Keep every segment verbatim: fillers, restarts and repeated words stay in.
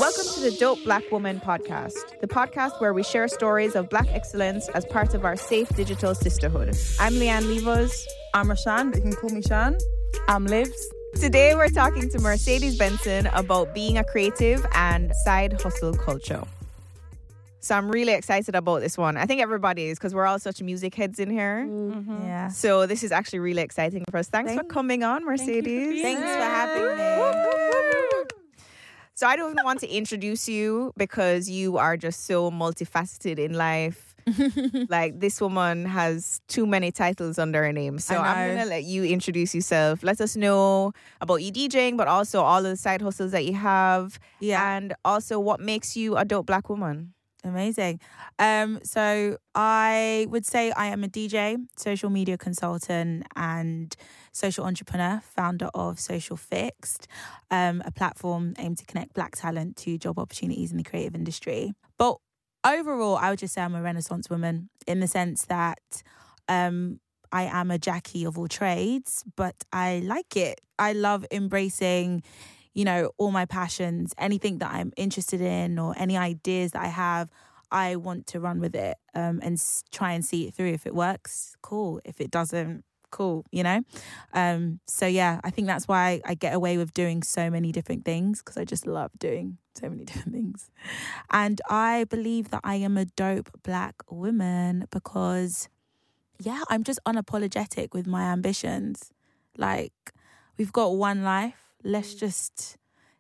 Welcome to the Dope Black Woman podcast, the podcast where we share stories of Black excellence as part of our safe digital sisterhood. I'm Leanne Levos. I'm Rashan, you can call me Shan. I'm Livs. Today we're talking to Mercedes Benson about being a creative and side hustle culture. So I'm really excited about this one. I think everybody is because we're all such music heads in here. Mm-hmm. Yeah. So this is actually really exciting for us. Thanks Thank, for coming on, Mercedes. Thanks for having me. So I don't even want to introduce you because you are just so multifaceted in life. Like, this woman has too many titles under her name. So I'm going to let you introduce yourself. Let us know about you DJing, but also all of the side hustles that you have. Yeah. And also what makes you a dope Black woman. Amazing. Um, so I would say I am a D J, social media consultant, and social entrepreneur, founder of Social Fixed, um, a platform aimed to connect Black talent to job opportunities in the creative industry. But overall, I would just say I'm a Renaissance woman in the sense that um, I am a Jackie of all trades, but I like it. I love embracing, you know, all my passions, anything that I'm interested in or any ideas that I have, I want to run with it um, and s- try and see it through. If it works, cool. If it doesn't, cool, you know? Um, so, yeah, I think that's why I get away with doing so many different things because I just love doing so many different things. And I believe that I am a dope Black woman because, yeah, I'm just unapologetic with my ambitions. Like, we've got one life. Let's just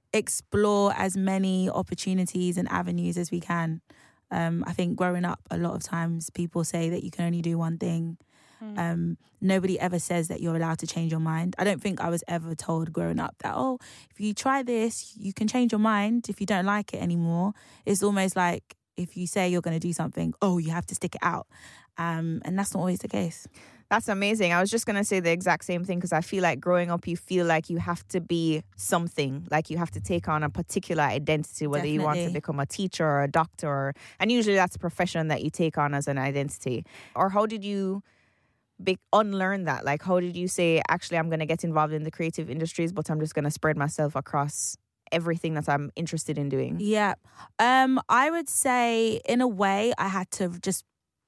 explore as many opportunities and avenues as we can. Um, I think growing up, a lot of times people say that you can only do one thing. Mm. Um, nobody ever says that you're allowed to change your mind. I don't think I was ever told growing up that, oh, if you try this, you can change your mind if you don't like it anymore. It's almost like if you say you're going to do something, oh, you have to stick it out. Um, and that's not always the case. That's amazing. I was just going to say the exact same thing because I feel like growing up, you feel like you have to be something, like you have to take on a particular identity, whether Definitely. you want to become a teacher or a doctor, or, and usually that's a profession that you take on as an identity. Or how did you be, unlearn that? Like, how did you say, actually, I'm going to get involved in the creative industries, but I'm just going to spread myself across everything that I'm interested in doing? Yeah. Um, I would say, in a way, I had to just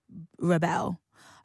rebel.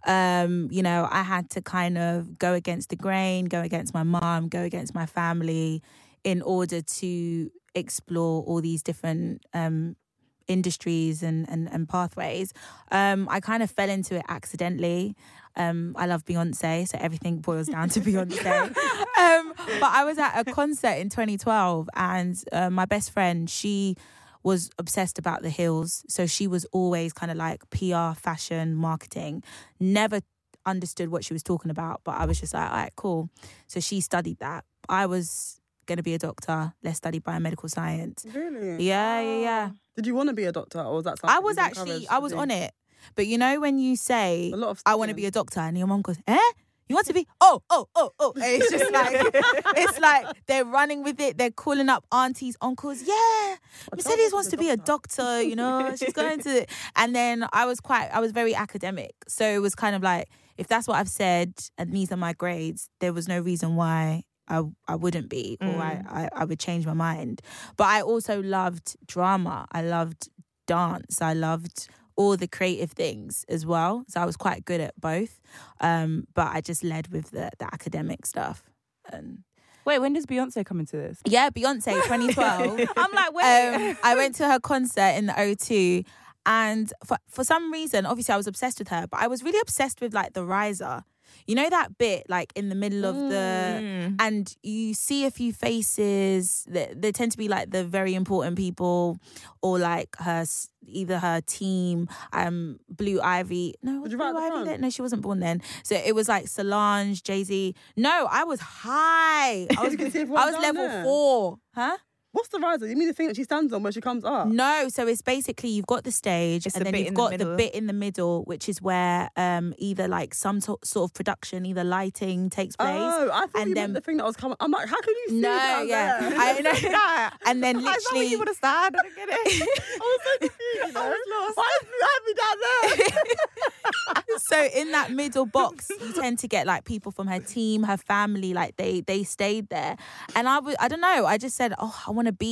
Um, you know, I had to kind of go against the grain, go against my mom, go against my family in order to explore all these different um, industries and, and, and pathways. Um, I kind of fell into it accidentally. Um, I love Beyonce, so everything boils down to Beyonce. um, but I was at a concert in twenty twelve and uh, my best friend, she was obsessed about the heels. So she was always kind of like P R, fashion, marketing. Never understood what she was talking about, but I was just like, all right, cool. So she studied that. I was going to be a doctor. Let's study biomedical science. Really? Yeah, yeah, yeah. Did you want to be a doctor or was that something I was you actually, encouraged I to was do? on it. But you know when you say, A lot of I want to studying. be a doctor, and your mom goes, eh? You want to be? Oh, oh, oh, oh. And it's just like, it's like they're running with it. They're calling up aunties, uncles. Yeah, Mercedes wants to be a doctor, you know. She's going to, and then I was quite, I was very academic. So it was kind of like, if that's what I've said and these are my grades, there was no reason why I, I wouldn't be or Mm. I, I, I would change my mind. But I also loved drama. I loved dance. I loved all the creative things as well. So I was quite good at both. Um, but I just led with the, the academic stuff. And Wait, when does Beyonce come into this? yeah, Beyonce, twenty twelve. I'm like, wait. um, I went to her concert in the O two, and for, for some reason, obviously I was obsessed with her, but I was really obsessed with like the riser. You know that bit like in the middle of the, Mm. and you see a few faces that they tend to be like the very important people, or like her, s- either her team, um, Blue Ivy. No, was you Blue right at the Ivy front? there? No, she wasn't born then. So it was like Solange, Jay-Z. No, I was high. I was, You can see everyone I was down level there. four. Huh? What's the riser? You mean the thing that she stands on when she comes up? No, so it's basically you've got the stage It's and the then bit you've in the got the, middle. bit in the middle, which is where um, either like some to- sort of production, either lighting takes place. Oh, I thought and you then- meant the thing that was coming. I'm like, how can you see No, that yeah. there? I know. And then I thought literally you would have started. I didn't get it. I was so confused, you know? I was lost. Why is Blue Ivy down there? so in that middle box, you tend to get like people from her team, her family, like they they stayed there. And I was, I don't know, I just said, oh, I want to be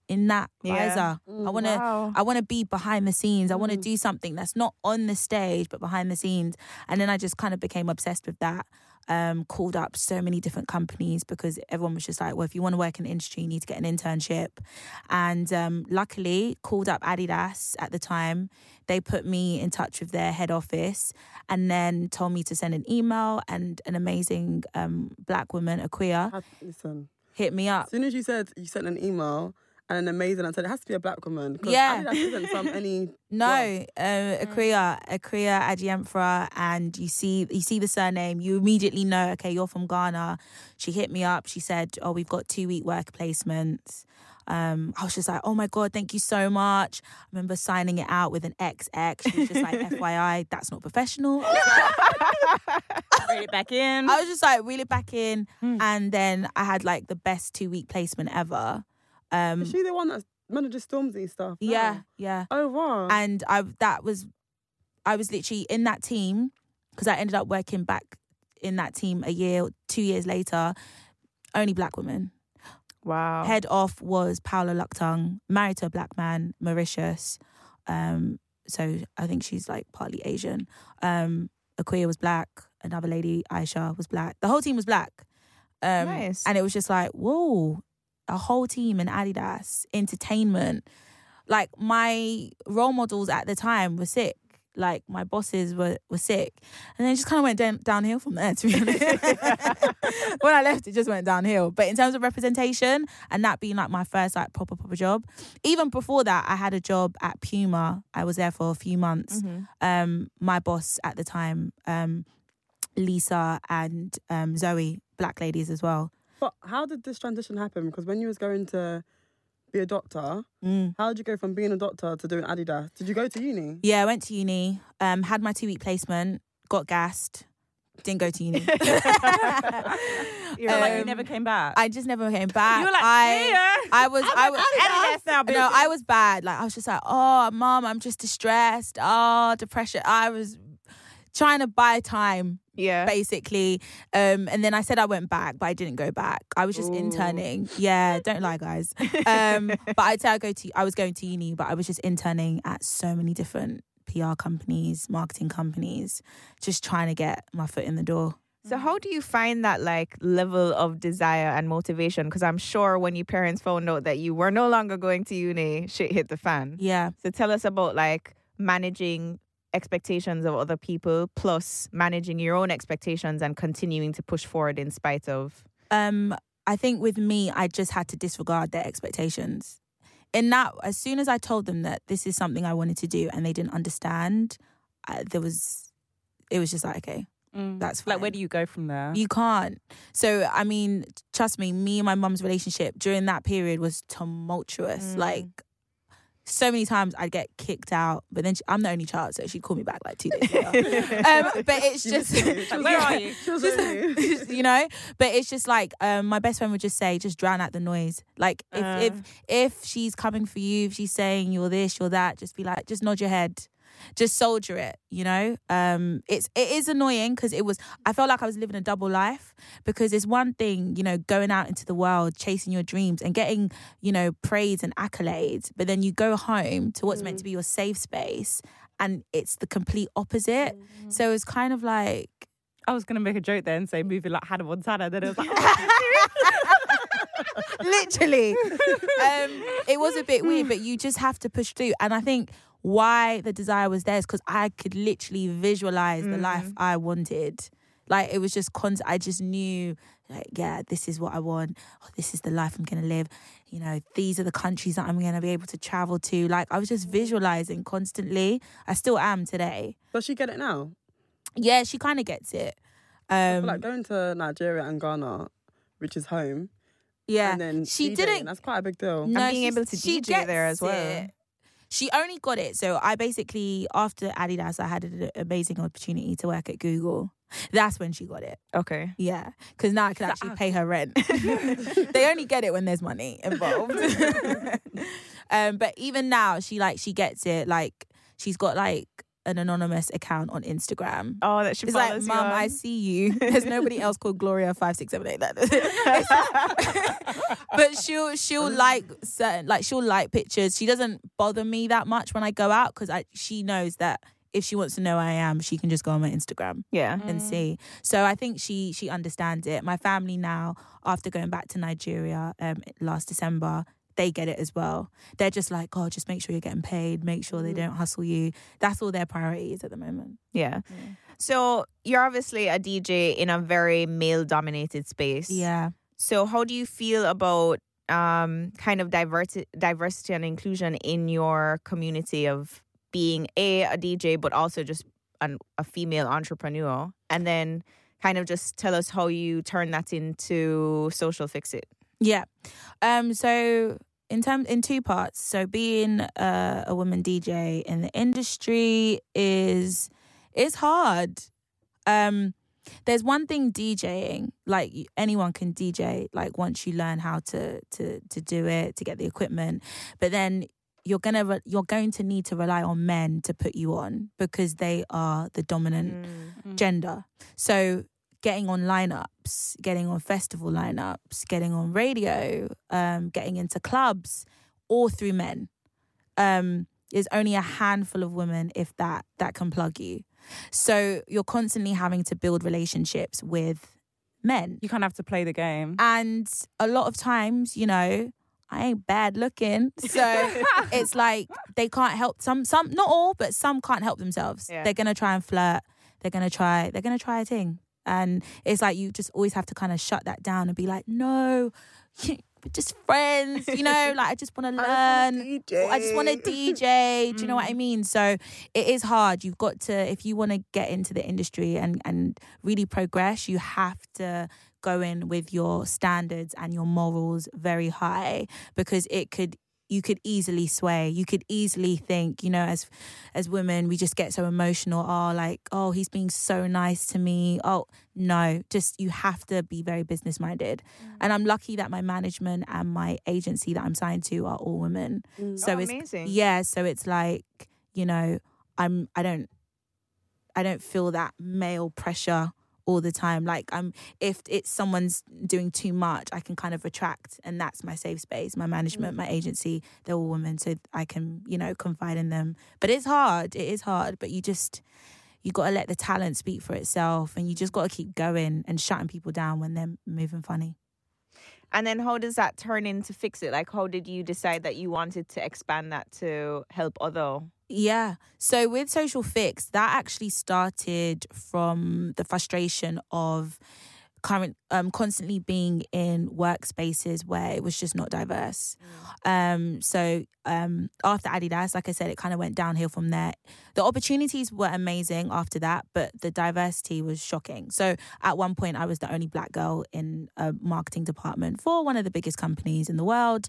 in that Yeah. visor. Mm, I want to Wow. I want to be behind the scenes. I want to Mm. do something that's not on the stage but behind the scenes. And then I just kind of became obsessed with that. Um, called up so many different companies because everyone was just like, well, if you want to work in the industry, you need to get an internship. And um, luckily, called up Adidas at the time. They put me in touch with their head office and then told me to send an email, and an amazing um, black woman, Aquia, Had- Listen, hit me up. as soon as you said you sent an email and an amazing, I said it has to be a black woman. 'Cause Yeah. Adidas isn't some any. No, uh, Akria, Akria Ajiemfra, and you see, you see the surname, you immediately know, okay, you're from Ghana. She hit me up. She said, "Oh, we've got two week work placements." Um, I was just like, "Oh my god, thank you so much." I remember signing it out with an X X. She was just like, "F Y I, that's not professional." Read it back in. I was just like, reel it back in, and then I had like the best two week placement ever. Um, Is she the one that manages Stormzy stuff? now? yeah, yeah. Oh wow. And I that was I was literally in that team because I ended up working back in that team a year, two years later. Only black women. Wow. Head off was Paola Lucktung, married to a black man, Mauritius. Um, so I think she's like partly Asian. Um, Aquia was black. Another lady, Aisha, was black. The whole team was black. Um, Nice. And it was just like, whoa, a whole team in Adidas, entertainment. Like my role models at the time were sick. Like my bosses were, were sick. And then it just kind of went down, downhill from there, to be honest. When I left, it just went downhill. But in terms of representation and that being like my first like proper, proper job, even before that, I had a job at Puma. I was there for a few months. Mhm. Um, my boss at the time, um, Lisa and um, Zoe, black ladies as well. But how did this transition happen? Because when you was going to be a doctor, Mm. how did you go from being a doctor to doing Adidas? Did you go to uni? Yeah, I went to uni, um, had my two-week placement, got gassed, didn't go to uni. You feel like you Um, never came back. I just never came back. you were like, I, see ya. I was, I was, Adidas now, bitch. no, I was bad. Like I was just like, oh, mom, I'm just distressed. Oh, depression. I was trying to buy time, Yeah. basically. Um, and then I said I went back, but I didn't go back. I was just Ooh. interning. Yeah, don't lie, guys. Um, but I'd say I go to, I was going to uni, but I was just interning at so many different P R companies, marketing companies, just trying to get my foot in the door. So how do you find that like level of desire and motivation? Because I'm sure when your parents found out that you were no longer going to uni, shit hit the fan. Yeah. So tell us about like managing expectations of other people plus managing your own expectations and continuing to push forward in spite of. Um, I think with me, I just had to disregard their expectations. In that, as soon as I told them that this is something I wanted to do and they didn't understand, I, there was, it was just like, okay, Mm. that's like, fine. where do you go from there? You can't. So, I mean, trust me, me and my mum's relationship during that period was tumultuous. Mm. Like, so many times I'd get kicked out, but then she, I'm the only child, so she'd call me back like two days later. um, but it's just, Like, where are you? She was really- you know, but it's just like um, my best friend would just say, just drown out the noise. Like if Uh. if if she's coming for you, if she's saying you're this, you're that, just be like, just nod your head. Just soldier it, you know. Um, it's it is annoying because it was. I felt like I was living a double life because it's one thing, you know, going out into the world, chasing your dreams and getting, you know, praise and accolades, but then you go home to what's meant to be your safe space, and it's the complete opposite. So it's kind of like. I was gonna make a joke there and say moving like Hannah Montana. Then it was like, Literally. um, it was a bit weird, but you just have to push through. And I think why the desire was there is because I could literally visualize the life I wanted. Like, it was just constant. I just knew, like, yeah, this is what I want. Oh, this is the life I'm going to live. You know, these are the countries that I'm going to be able to travel to. Like, I was just visualizing constantly. I still am today. Does she get it now? Yeah, she kind of gets it. I Um, feel like going to Nigeria and Ghana, which is home, yeah, and then she DJing, didn't. That's quite a big deal. No, And being she's- able to she D J there gets as well. it. She only got it. So I basically, after Adidas, I had an amazing opportunity to work at Google. That's when she got it. Okay. Yeah. Because now I can actually pay her rent. They only get it when there's money involved. um, but even now, she like, she gets it. Like, she's got like an anonymous account on Instagram. Oh, that she It's follows like, you Mum, on. I see you. There's nobody else called Gloria five six seven eight. That, but she'll she'll like certain like she'll like pictures. She doesn't bother me that much when I go out because I she knows that if she wants to know who I am, she can just go on my Instagram Yeah. and see. So I think she she understands it. My family now, after going back to Nigeria um, last December, they get it as well. They're just like, oh, just make sure you're getting paid. Make sure they don't hustle you. That's all their priority is at the moment. Yeah. So you're obviously a D J in a very male-dominated space. Yeah. So how do you feel about um, kind of diversity, diversity and inclusion in your community of being a a D J, but also just an, a female entrepreneur, and then kind of just tell us how you turn that into Social Fix It. Yeah. Um. So in terms in two parts. So being a, a woman D J in the industry is is hard. Um. There's one thing DJing, like anyone can D J, like once you learn how to to to do it, to get the equipment, but then you're gonna re- you're going to need to rely on men to put you on because they are the dominant Mm. gender. So getting on lineups, getting on festival lineups, getting on radio, um, getting into clubs, all through men. Um, there's only a handful of women, if that, that can plug you. So you're constantly having to build relationships with men. You kind of have to play the game. And a lot of times, you know, I ain't bad looking. So it's like they can't help some, some, not all, but some can't help themselves. Yeah. They're going to try and flirt. They're going to try, they're going to try a thing. And it's like you just always have to kind of shut that down and be like, no, we're just friends, you know, like I just want to learn. D J. I just want to D J. Do you know what I mean? So it is hard. You've got to, if you want to get into the industry and, and really progress, you have to go in with your standards and your morals very high because it could, you could easily sway. You could easily think, you know, as as women, we just get so emotional. Oh, like, oh, he's being so nice to me. Oh, no, just you have to be very business minded. Mm. And I'm lucky that my management and my agency that I'm signed to are all women. Mm. So Oh, it's amazing. yeah. So it's like, you know, I'm I don't I don't feel that male pressure all the time. Like I'm, if it's someone's doing too much, I can kind of retract, and that's my safe space. My management, my agency, they're all women, so I can, you know, confide in them. But it's hard. It is hard. But you just, you got to let the talent speak for itself, and you just got to keep going and shutting people down when they're moving funny. And then how does that turn into Fix It? Like, how did you decide that you wanted to expand that to help other? Yeah. So with Social Fix, that actually started from the frustration of current um constantly being in workspaces where it was just not diverse. Mm. Um so um after Adidas, like I said, it kind of went downhill from there. The opportunities were amazing after that, but the diversity was shocking. So at one point I was the only black girl in a marketing department for one of the biggest companies in the world.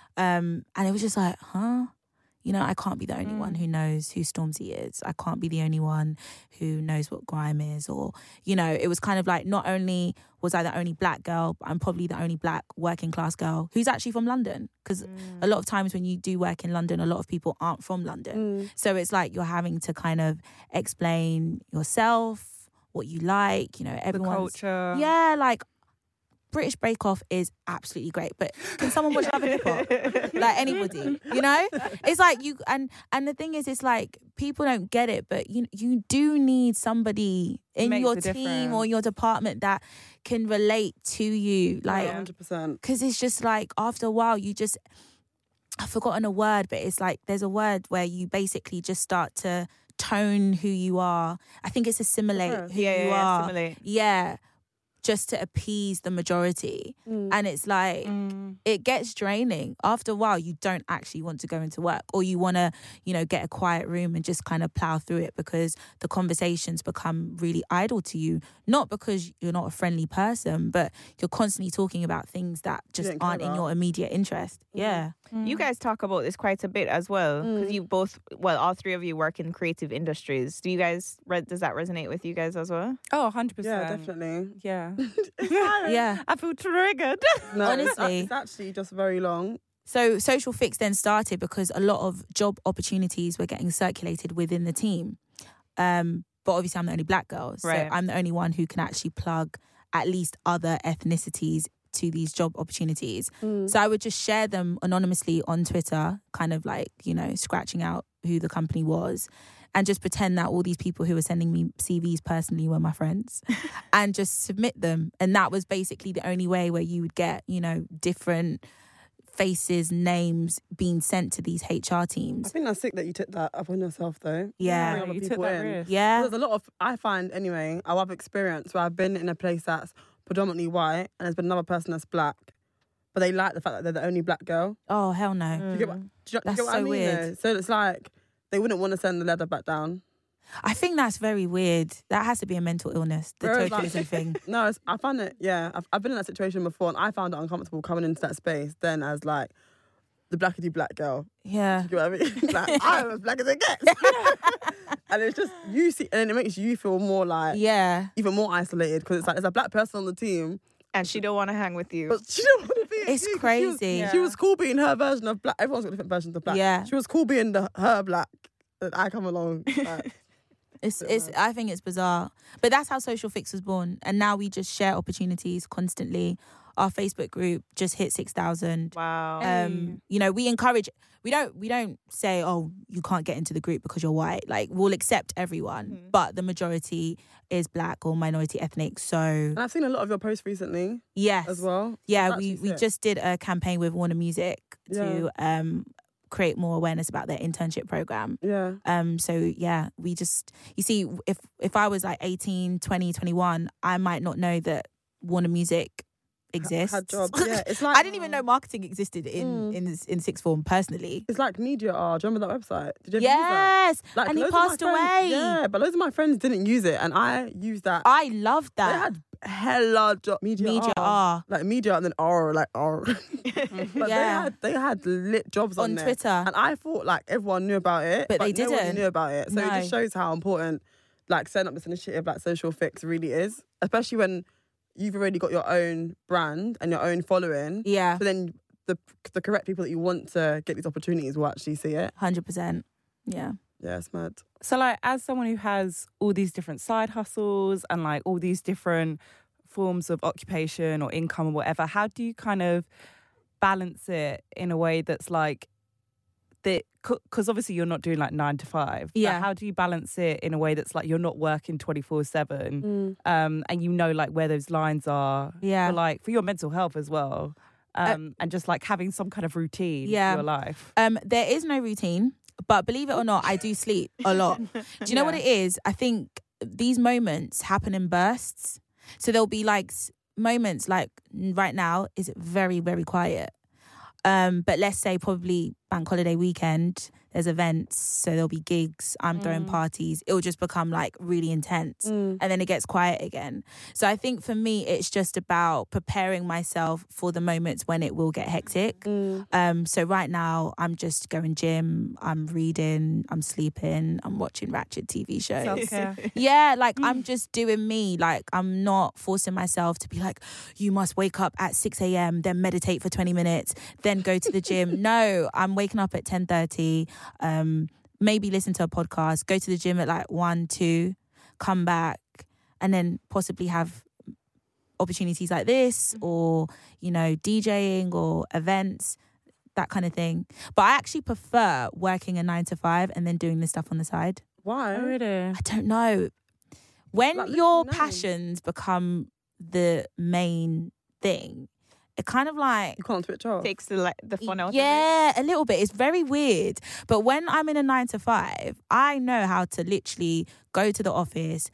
Um and it was just like, huh? You know, I can't be the only mm. one who knows who Stormzy is. I can't be the only one who knows what grime is. Or, you know, it was kind of like, not only was I the only black girl, but I'm probably the only black working class girl who's actually from London. Because mm. a lot of times when you do work in London, a lot of people aren't from London. Mm. So it's like you're having to kind of explain yourself, what you like, you know, everyone's... The culture. Yeah, like... British Bake Off is absolutely great, but can someone watch Love and Hip Hop? Like anybody, you know? It's like you and and the thing is, it's like people don't get it, but you you do need somebody in Makes your a team difference. or your department that can relate to you, like one hundred percent. because it's just like after a while you just I've forgotten a word, but it's like there's a word where you basically just start to tone who you are. I think it's assimilate Yeah. who Yeah, you yeah, are. assimilate. Yeah. Just to appease the majority. Mm. And it's like, Mm. it gets draining. After a while, you don't actually want to go into work, or you want to, you know, get a quiet room and just kind of plow through it because the conversations become really idle to you. Not because you're not a friendly person, but you're constantly talking about things that just don't care aren't in about. your immediate interest. Mm. Yeah. You guys talk about this quite a bit as well, because Mm. you both, well, all three of you work in creative industries. Do you guys, re- does that resonate with you guys as well? Oh, one hundred percent. Yeah, definitely. Yeah. Yeah. I feel triggered. No, Honestly. it's actually just very long. So Social Fix then started because a lot of job opportunities were getting circulated within the team. Um, but obviously I'm the only black girl. So Right. I'm the only one who can actually plug at least other ethnicities to these job opportunities. Mm. So I would just share them anonymously on Twitter, kind of like, you know, scratching out who the company was and just pretend that all these people who were sending me C Vs personally were my friends and just submit them. And that was basically the only way where you would get, you know, different faces, names being sent to these H R I teams. think that's sick that you took that upon yourself, though. Yeah. Bring other you took people that in. risk. Yeah. There's a lot of, I find anyway, I've experienced where I've been in a place that's predominantly white and there's been another person that's black, but they like the fact that they're the only black girl. Oh, hell no. Do you get what, do you, do you That's get what I so mean? weird. though? So it's like they wouldn't want to send the letter back down. I think that's very weird. That has to be a mental illness, the Whereas, like- tokenism thing. No, it's, I find it, yeah, I've, I've been in that situation before and I found it uncomfortable coming into that space then as like the blackity black girl. Yeah. Do you know what I mean? Like, I'm as black as it gets. And it's just, you see, and then it makes you feel more like, Yeah. even more isolated because it's like there's a black person on the team, And she don't want to hang with you. but she don't want to be. It's she was- crazy. She was, she was cool being her version of black. Everyone's got different versions of black. Yeah. She was cool being the her black. And I come along. Like, It's it's. I think it's bizarre, but that's how Social Fix was born, and now we just share opportunities constantly. Our Facebook group just hit six thousand. Wow. Um, you know, we encourage. We don't. We don't say, "Oh, you can't get into the group because you're white." Like, we'll accept everyone, Mhm. but the majority is black or minority ethnic. So, and I've seen a lot of your posts recently yes, as well. yeah, That's we actually we sick. just did a campaign with Warner Music to um create more awareness about their internship program. Yeah. Um, so yeah, we just, you see, if if I was like eighteen, twenty, twenty-one, I might not know that Warner Music exists. Had jobs. Yeah. It's like I didn't even know marketing existed in Mm. in in sixth form personally. It's like Media R. Do you remember that website? Did you ever use that? Yes, Like, and he loads of my passed friends- away. Yeah, but loads of my friends didn't use it, and I used that. I loved They that. had hella job. Media, Media R. R Like media and then R, like R. But they Yeah. had they had lit jobs on, on there. Twitter. And I thought like everyone knew about it, But they no one didn't. knew about it. So it No. just shows how important like setting up this initiative like Social Fix really is, especially when you've already got your own brand and your own following. Yeah, So then the the correct people that you want to get these opportunities will actually see it. hundred percent. Yeah. Yeah, it's mad. So, like, as someone who has all these different side hustles and like all these different forms of occupation or income or whatever, how do you kind of balance it in a way that's like that? Because obviously you're not doing like nine to five. but Yeah. how do you balance it in a way that's like you're not working twenty-four seven, Mm. um, and you know like where those lines are Yeah. for like for your mental health as well, um, and just like having some kind of routine Yeah. for your life. Um, there is no routine, but believe it or not, I do sleep a lot. Do you know what it is? I think these moments happen in bursts. So there'll be like s- moments like right now is very, very quiet. Um, but let's say probably bank holiday weekend, there's events, so there'll be gigs, I'm throwing Mm. parties. It'll just become like really intense. Mm. And then it gets quiet again. So I think for me, it's just about preparing myself for the moments when it will get hectic. Mm. Um, so right now, I'm just going gym, I'm reading, I'm sleeping, I'm watching ratchet T V shows. Self-care. Yeah, like I'm just doing me. Like I'm not forcing myself to be like, you must wake up at six a.m., then meditate for twenty minutes, then go to the gym. No, I'm waking up at ten thirty, um, maybe listen to a podcast, go to the gym at like one, two, come back, and then possibly have opportunities like this or, you know, DJing or events, that kind of thing. But I actually prefer working a nine to five and then doing this stuff on the side. Why? Oh, really? I don't know. When Like, your literally nine. passions become the main thing, it kind of like You can't switch off. Takes the like the fun out of it. yeah, a little bit. It's very weird. But when I'm in a nine to five, I know how to literally go to the office,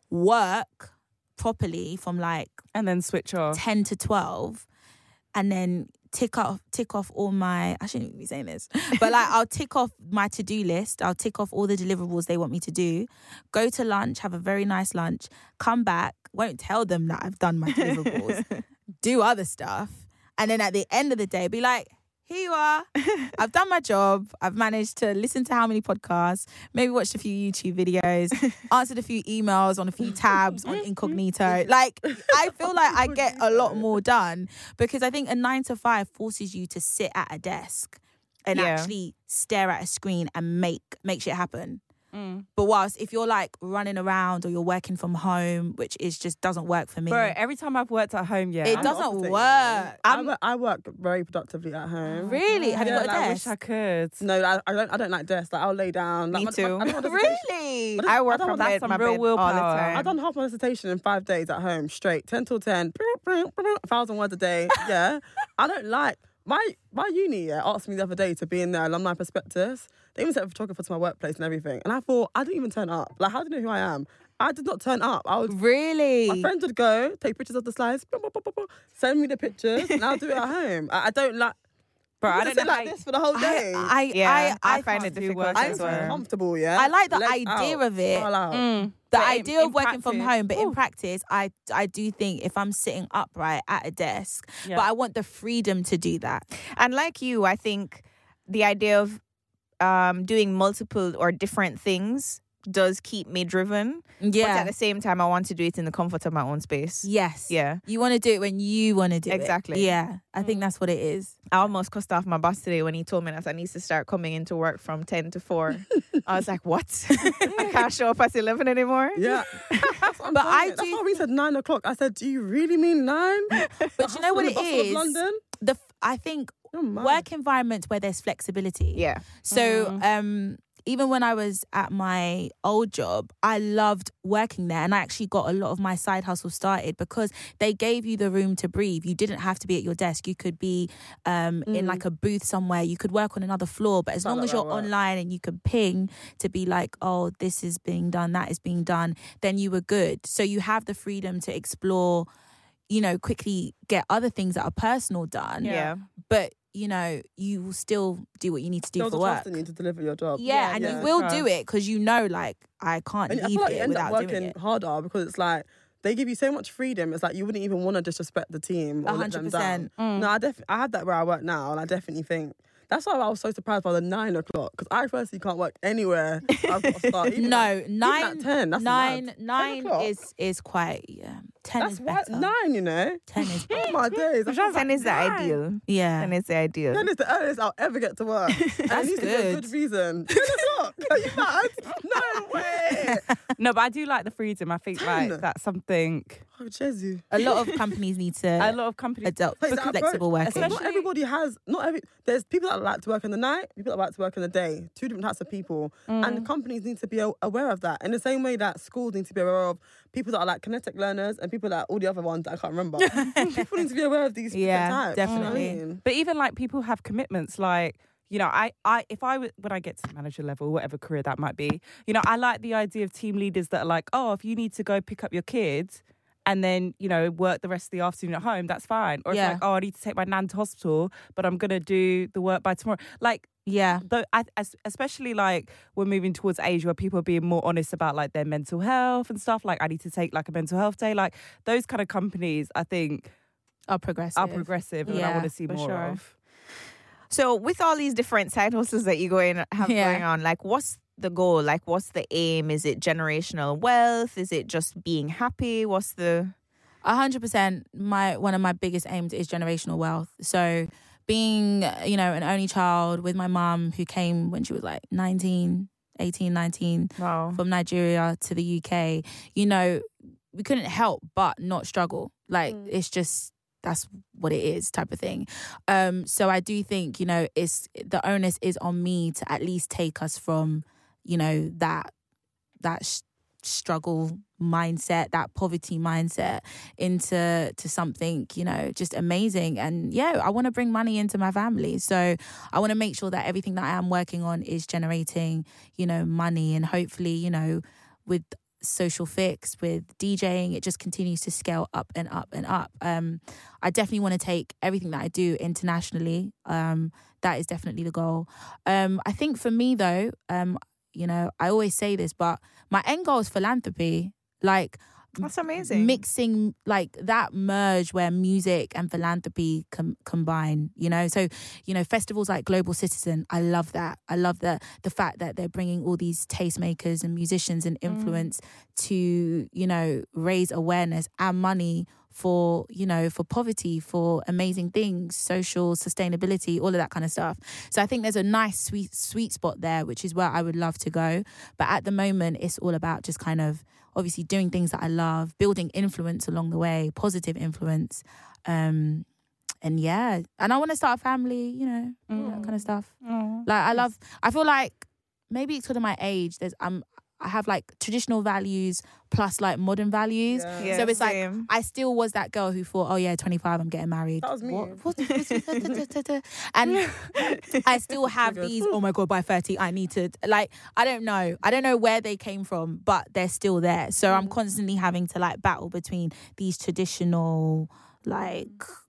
work properly from like And then switch off. ten to twelve, and then tick off tick off all my I shouldn't be saying this, but like I'll tick off my to-do list, I'll tick off all the deliverables they want me to do, go to lunch, have a very nice lunch, come back, won't tell them that I've done my deliverables, do other stuff, and then at the end of the day be like, here you are, I've done my job, I've managed to listen to how many podcasts, maybe watched a few YouTube videos, answered a few emails on a few tabs on incognito. Like, I feel like I get a lot more done because I think a nine to five forces you to sit at a desk and Yeah. actually stare at a screen and make make shit happen. Mm. But whilst if you're like running around or you're working from home, which is just doesn't work for me. Bro, every time I've worked at home, yeah. It I'm doesn't the opposite, work. I work, I work very productively at home. Really? Have you Yeah, got a like, I desk? wish I could. No, I, I don't. I don't like desks. Like I'll lay down. Like, Me my- too. my- I don't want dissertation- Really? I work I don't from want bed, some my real bed willpower. all the time. I've done half my dissertation in five days at home, straight, ten till ten, a thousand words a day. Yeah, I don't like my my uni. Yeah, asked me the other day to be in their alumni prospectus. They even sent a photographer to my workplace and everything, and I thought I didn't even turn up. Like, how do you know who I am? I did not turn up. I would. Really? My friends would go take pictures of the slides, send me the pictures, and I'll do it at home. I, I don't like. Bro, I I don't sit know like how this for the whole day. I, I, Yeah, I, I find can't it do difficult work I'm as so well. comfortable, yeah. I like the Legs idea out, of it. smile out. Mm. The But in- idea in of working from practice- home, but in Ooh. practice, I I do think if I'm sitting upright at a desk, Yeah. but I want the freedom to do that. And like you, I think the idea of um, doing multiple or different things does keep me driven. But at Yeah. the same time, I want to do it in the comfort of my own space. Yes. Yeah. You want to do it when you want to do it. Exactly. Yeah. I think that's what it is. I almost cussed off my boss today when he told me that I need to start coming into work from ten to four. I was like, what? I can't show up at eleven anymore? Yeah. That's what I'm But telling I you. That's do- why we said nine o'clock. I said, do you really mean nine? But you know what it Of is? London? The f- I think Oh, my. work environments where there's flexibility. Yeah. So um even when I was at my old job, I loved working there, and I actually got a lot of my side hustle started because they gave you the room to breathe. You didn't have to be at your desk. You could be um, in like a booth somewhere. You could work on another floor, but as Sound long like as you're that work. online and you could ping to be like, oh, this is being done, that is being done, then you were good. So you have the freedom to explore, you know, quickly get other things that are personal done. Yeah. But you know, you will still do what you need to do There was for a work. trust in you to deliver your job. Yeah, Yeah, and yeah. you will Trust. do it because you know, like, I can't And I leave feel like you here end up without doing working it. harder because it's like they give you so much freedom. It's like you wouldn't even want to disrespect the team or A let them hundred down. percent. No, I def- I have that where I work now, and I definitely think that's why I was so surprised by the nine o'clock because I firstly can't work anywhere. I've got to start. Even No, at- even nine, at ten. That's nine, mad. nine ten o'clock? is is quite. Yeah, ten That's is why better. nine. You know, Ten is oh better. my days. That's ten is the ideal. Yeah, ten is the ideal. Ten is the earliest I'll ever get to work. And That's it needs to be a good. good reason. Ten o'clock. Are you mad? No way. No, but I do like the freedom. I think like Ten. that's something Oh, Jesus. a lot of companies need to a lot of companies. adopt Take that flexible approach. working. Not Especially- everybody has. Not every. There's people that like to work in the night. People that like to work in the day. Two different types of people, and companies need to be a- aware of that. In the same way that schools need to be aware of people that are like kinetic learners and people that all the other ones that I can't remember. People need to be aware of these Yeah, different types. you know what I definitely. mean? But even like people have commitments. Like you know, I, I if I w- when I get to manager level, whatever career that might be, you know, I like the idea of team leaders that are like, oh, if you need to go pick up your kids and then, you know, work the rest of the afternoon at home, that's fine. Or Yeah. it's like, oh, I need to take my nan to hospital, but I'm gonna do the work by tomorrow. Like. Yeah, Though, I, as, especially like we're moving towards age where people are being more honest about like their mental health and stuff. Like I need to take like a mental health day. Like those kind of companies, I think are progressive. are progressive, and I Yeah, want to see for more sure. of. So with all these different side hustles that you going have Yeah. going on, like what's the goal? Like what's the aim? Is it generational wealth? Is it just being happy? What's the A hundred percent. My one of my biggest aims is generational wealth. So being, you know, an only child with my mum who came when she was like nineteen, eighteen, nineteen wow? from Nigeria to the U K, you know, we couldn't help but not struggle. Like it's just that's what it is type of thing. Um, so I do think, you know, it's the onus is on me to at least take us from, you know, that that sh- struggle mindset, that poverty mindset into to something, you know, just amazing. And yeah, I want to bring money into my family. So I want to make sure that everything that I am working on is generating, you know, money. And hopefully, you know, with Social Fix, with DJing, it just continues to scale up and up and up. Um, I definitely want to take everything that I do internationally. Um, that is definitely the goal. Um, I think for me though, um, you know, I always say this, but my end goal is philanthropy. Like, That's amazing. mixing like that merge where music and philanthropy com- combine, you know. So, you know, festivals like Global Citizen, I love that. I love the the fact that they're bringing all these tastemakers and musicians and influence to, you know, raise awareness and money for, you know, for poverty, for amazing things, social sustainability, all of that kind of stuff. So I think there's a nice sweet sweet spot there, which is where I would love to go. But at the moment, it's all about just kind of obviously doing things that I love, building influence along the way, positive influence. Um, and yeah, and I want to start a family, you know, all Mm. that kind of stuff. Mm. Like I love, I feel like maybe it's because of my age, there's, I'm, I have like traditional values plus like modern values. Yeah. Yeah, So it's like same. I still was that girl who thought, oh yeah, twenty-five, I'm getting married. That was me. What? What? And I still have Triggered. these, oh my God, by thirty, I need to, like, I don't know. I don't know where they came from, but they're still there. So I'm constantly having to like battle between these traditional like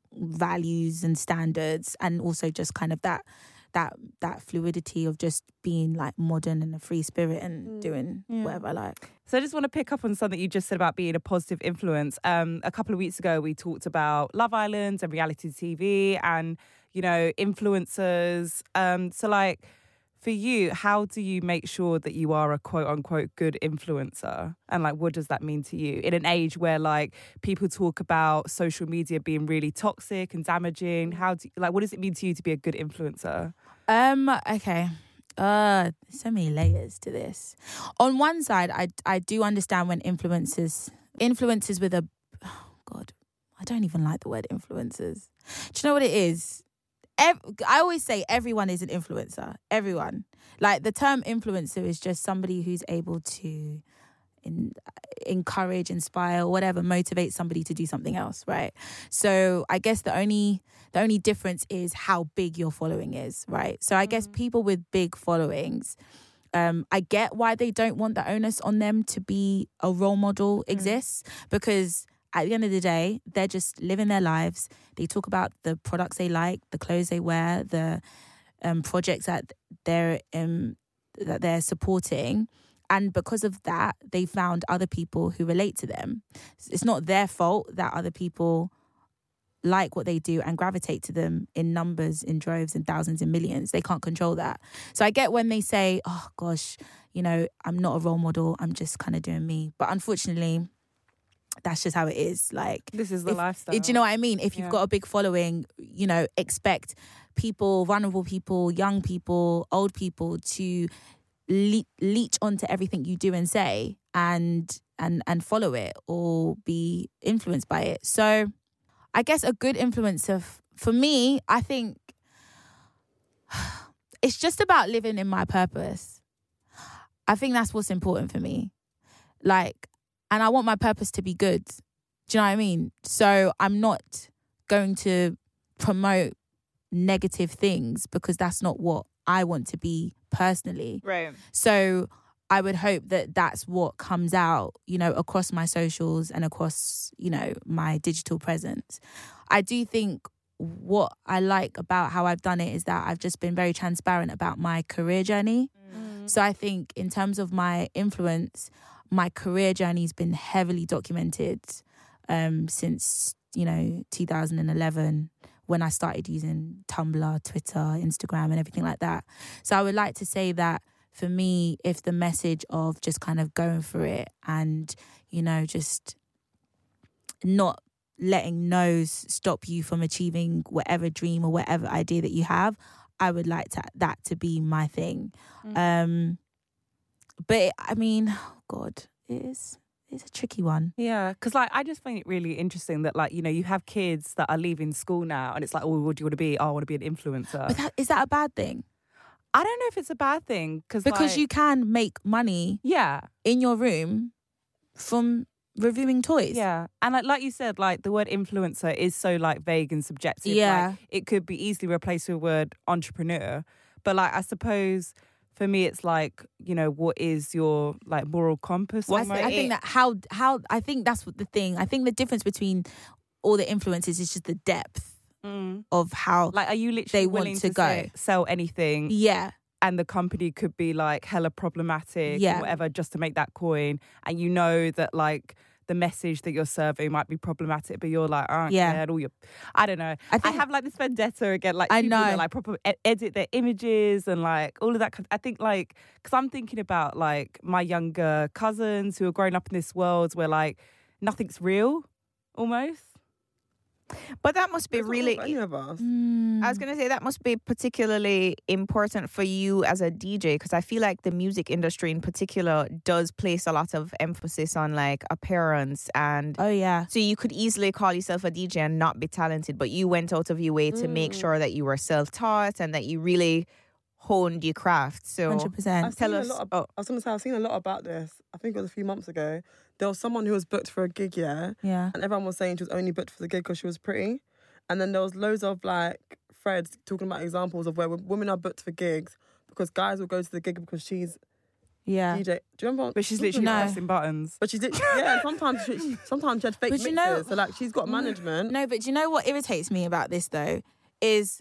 values and standards and also just kind of that that that fluidity of just being like modern and a free spirit and doing Yeah. whatever I like. So I just want to pick up on something you just said about being a positive influence. Um, a couple of weeks ago, we talked about Love Island and reality T V and, you know, influencers. Um, so like for you, how do you make sure that you are a quote unquote good influencer? And like, what does that mean to you in an age where like people talk about social media being really toxic and damaging? How do you, like, what does it mean to you to be a good influencer? Um, okay. Uh, so many layers to this. On one side, I I do understand when influencers, influencers with a, oh God, I don't even like the word influencers. Do you know what it is? Ev- I always say everyone is an influencer. Everyone. Like the term influencer is just somebody who's able to in, encourage, inspire, whatever, motivate somebody to do something else, right? So I guess the only the only difference is how big your following is, right? So I guess people with big followings, um, I get why they don't want the onus on them to be a role model exists because at the end of the day, they're just living their lives. They talk about the products they like, the clothes they wear, the um, projects that they're um, that they're supporting. And because of that, they found other people who relate to them. It's not their fault that other people like what they do and gravitate to them in numbers, in droves, in thousands, in millions. They can't control that. So I get when they say, oh gosh, you know, I'm not a role model. I'm just kind of doing me. But unfortunately, that's just how it is. Like, This is the if, lifestyle. do you know what I mean? If you've Yeah. got a big following, you know, expect people, vulnerable people, young people, old people to le- leech onto everything you do and say and and and follow it or be influenced by it. So I guess a good influencer f- for me, I think it's just about living in my purpose. I think that's what's important for me. Like, and I want my purpose to be good. Do you know what I mean? So I'm not going to promote negative things because that's not what I want to be personally. Right. So I would hope that that's what comes out, you know, across my socials and across, you know, my digital presence. I do think what I like about how I've done it is that I've just been very transparent about my career journey. Mm. So I think in terms of my influence, my career journey's been heavily documented um, since, you know, two thousand eleven when I started using Tumblr, Twitter, Instagram and everything like that. So I would like to say that for me, if the message of just kind of going for it and, you know, just not letting no's stop you from achieving whatever dream or whatever idea that you have, I would like to, that to be my thing. Mm. Um, but it, I mean, oh God, it is it's a tricky one. Yeah, because like I just find it really interesting that like, you know, you have kids that are leaving school now and it's like, oh, what do you want to be? Oh, I want to be an influencer. But that, is that a bad thing? I don't know if it's a bad thing cause, Because like, you can make money yeah, in your room from reviewing toys. yeah. And like like you said, like the word influencer is so like vague and subjective. Yeah. Like, it could be easily replaced with the word entrepreneur. But like I suppose for me it's like, you know, what is your like moral compass? I, almost? th- I think that how how I think that's what the thing. I think the difference between all the influences is just the depth Mm. of how Like, are you literally they want willing to to, go. say- sell anything? yeah. And the company could be like hella problematic Yeah. or whatever just to make that coin. And you know that like the message that you're serving might be problematic, but you're like, oh, Yeah. yeah, and all your, I don't know. I I, think have like this vendetta again, like I people know. that like proper e- edit their images and like all of that. I think like, because I'm thinking about like my younger cousins who are growing up in this world where like nothing's real almost. But that must be It's not really. for any of us. Mm. I was gonna say that must be particularly important for you as a D J, because I feel like the music industry in particular does place a lot of emphasis on like appearance, and Oh yeah. so you could easily call yourself a D J and not be talented, but you went out of your way to make Mm. sure that you were self-taught and that you really honed your craft. So Hundred percent. I've tell seen us. a lot. Of, oh, I was gonna say I've seen a lot about this. I think it was a few months ago. There was someone who was booked for a gig, yeah, Yeah. and everyone was saying she was only booked for the gig because she was pretty. And then there was loads of like threads talking about examples of where women are booked for gigs because guys will go to the gig because she's Yeah. D J. Do you remember? But she's literally No. pressing buttons. But she did, yeah. And sometimes she, sometimes she had fake But mixes. you know- so like she's got management. No, but do you know what irritates me about this though? Is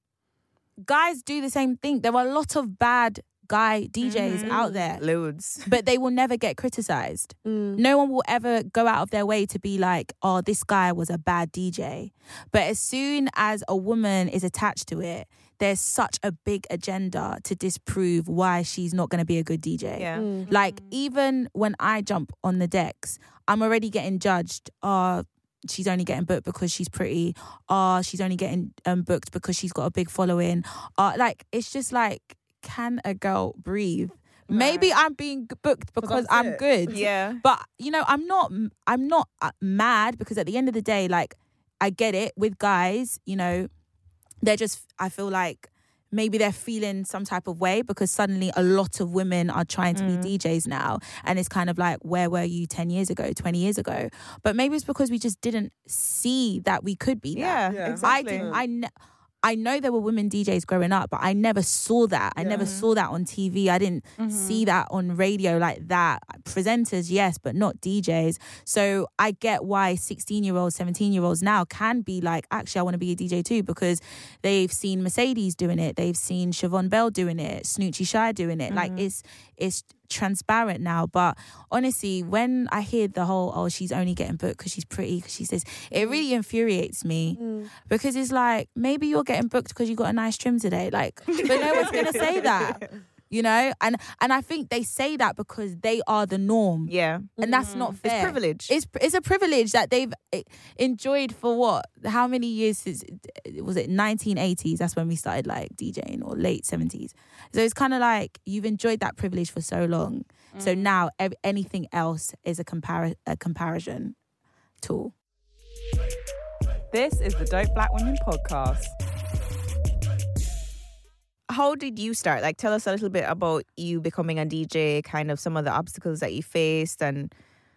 guys do the same thing. There are a lot of bad guy D Js Mhm. out there, loads. but they will never get criticized. Mm. No one will ever go out of their way to be like, oh, this guy was a bad D J. But as soon as a woman is attached to it, there's such a big agenda to disprove why she's not going to be a good D J. Yeah. Mm. Like, even when I jump on the decks, I'm already getting judged. Oh, she's only getting booked because she's pretty. Oh, she's only getting um, booked because she's got a big following. Uh, like, it's just like, can a girl breathe? Maybe I'm being g- booked because that's I'm it. good. Yeah. But, you know, I'm not, I'm not uh, mad, because at the end of the day, like, I get it with guys, you know, they're just, I feel like maybe they're feeling some type of way because suddenly a lot of women are trying to Mm. be D Js now. And it's kind of like, where were you ten years ago, twenty years ago? But maybe it's because we just didn't see that we could be that. Yeah, Yeah. I exactly. didn't, I, ne- I know there were women D Js growing up, but I never saw that. I Yeah. never saw that on T V. I didn't see that on radio like that. Presenters, yes, but not D Js. So I get why sixteen-year-olds, seventeen-year-olds now can be like, actually, I want to be a D J too, because they've seen Mercedes doing it. They've seen Siobhan Bell doing it, Snoochie Shy doing it. Like, it's it's transparent now. But honestly, when I hear the whole, oh, she's only getting booked because she's pretty, because she says, it really infuriates me. Mm. Because it's like, maybe you're getting booked because you got a nice trim today. Like, but no one's going to say that, you know? And and I think they say that because they are the norm. Yeah. And that's not fair. It's privilege. It's, it's a privilege that they've eh, enjoyed for what? How many years since, was it nineteen eighties? That's when we started like DJing, or late seventies. So it's kind of like you've enjoyed that privilege for so long. So now ev- anything else is a, compar- a comparison tool. This is the Dope Black Women podcast. How did you start? Like, tell us a little bit about you becoming a D J, kind of some of the obstacles that you faced and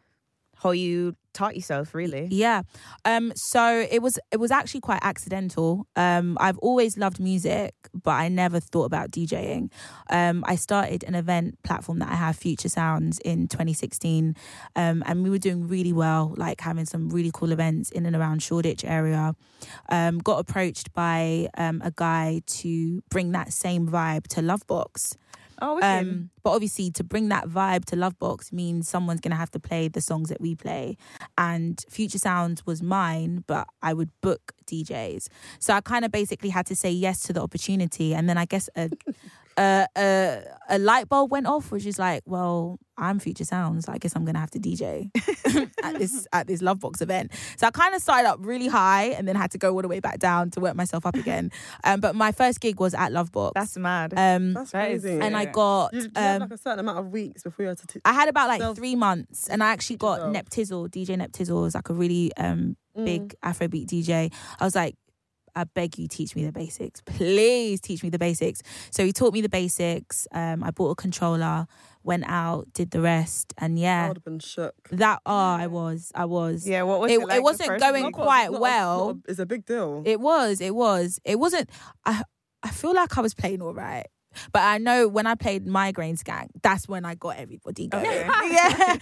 how you taught yourself, really. Yeah. Um, so it was it was actually quite accidental. Um, I've always loved music, but I never thought about DJing. Um, I started an event platform that I have, Future Sounds, in twenty sixteen. Um, and we were doing really well, like having some really cool events in and around Shoreditch area. Um, got approached by um, a guy to bring that same vibe to Lovebox. Oh, wicked. Um, but obviously, to bring that vibe to Lovebox means someone's going to have to play the songs that we play. And Future Sounds was mine, but I would book D Js. So I kind of basically had to say yes to the opportunity. And then I guess a, a, a, a light bulb went off, which is like, well, I'm Future Sounds. I guess I'm going to have to D J at this at this Lovebox event. So I kind of started up really high and then had to go all the way back down to work myself up again. Um, but my first gig was at Lovebox. That's mad. Um, That's That is crazy. and I got... You, you had Um, like a certain amount of weeks before you had to. T- I had about like Self- three months, and I actually got yourself. Nep Tizzle, D J Nep Tizzle, was like a really um Mm. big Afrobeat D J. I was like, I beg you, teach me the basics. Please teach me the basics. So he taught me the basics. Um, I bought a controller, went out, did the rest, and I yeah, would have been shook. that oh, I was, I was. yeah, what was it- it, it like the wasn't first going week? Lovebox is quite not a- well. not a- It's a big deal. It was, it was, it wasn't. I I feel like I was playing all right. But I know when I played Migraine Skank, that's when I got everybody going. Okay. Yeah.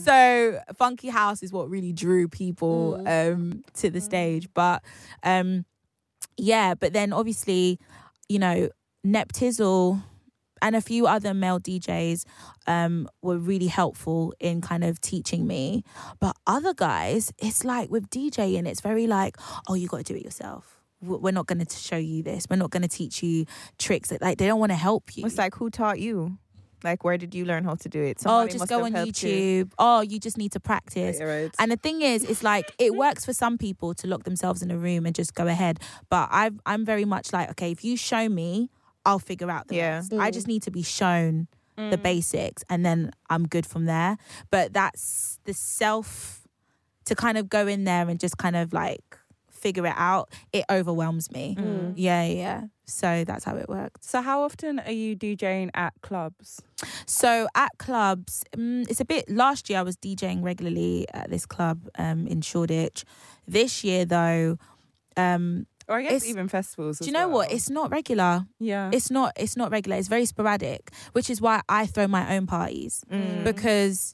So funky house is what really drew people um, to the stage. But um, yeah, but then obviously, you know, Nep Tizzle and a few other male D Js um, were really helpful in kind of teaching me. But other guys, it's like with DJing, it's very like, oh, you got to do it yourself. We're not going to show you this. We're not going to teach you tricks. Like, they don't want to help you. It's like, who taught you? Like, where did you learn how to do it? Oh, Somebody just must go have on helped you. YouTube. Oh, you just need to practice. Gatorade. And the thing is, it's like it works for some people to lock themselves in a room and just go ahead. But I've, I'm very much like, okay, if you show me, I'll figure out the Yeah. rest. I just need to be shown the basics and then I'm good from there. But that's the self to kind of go in there and just kind of like figure it out. It overwhelms me. Mm. Yeah, yeah. So that's how it works. So how often are you DJing at clubs? So at clubs, um, it's a bit. Last year I was DJing regularly at this club um, in Shoreditch. This year though, um, Or I guess It's- even festivals. do as you know well. what? It's not regular. yeah. It's not. It's not regular. It's very sporadic, which is why I throw my own parties Mm. because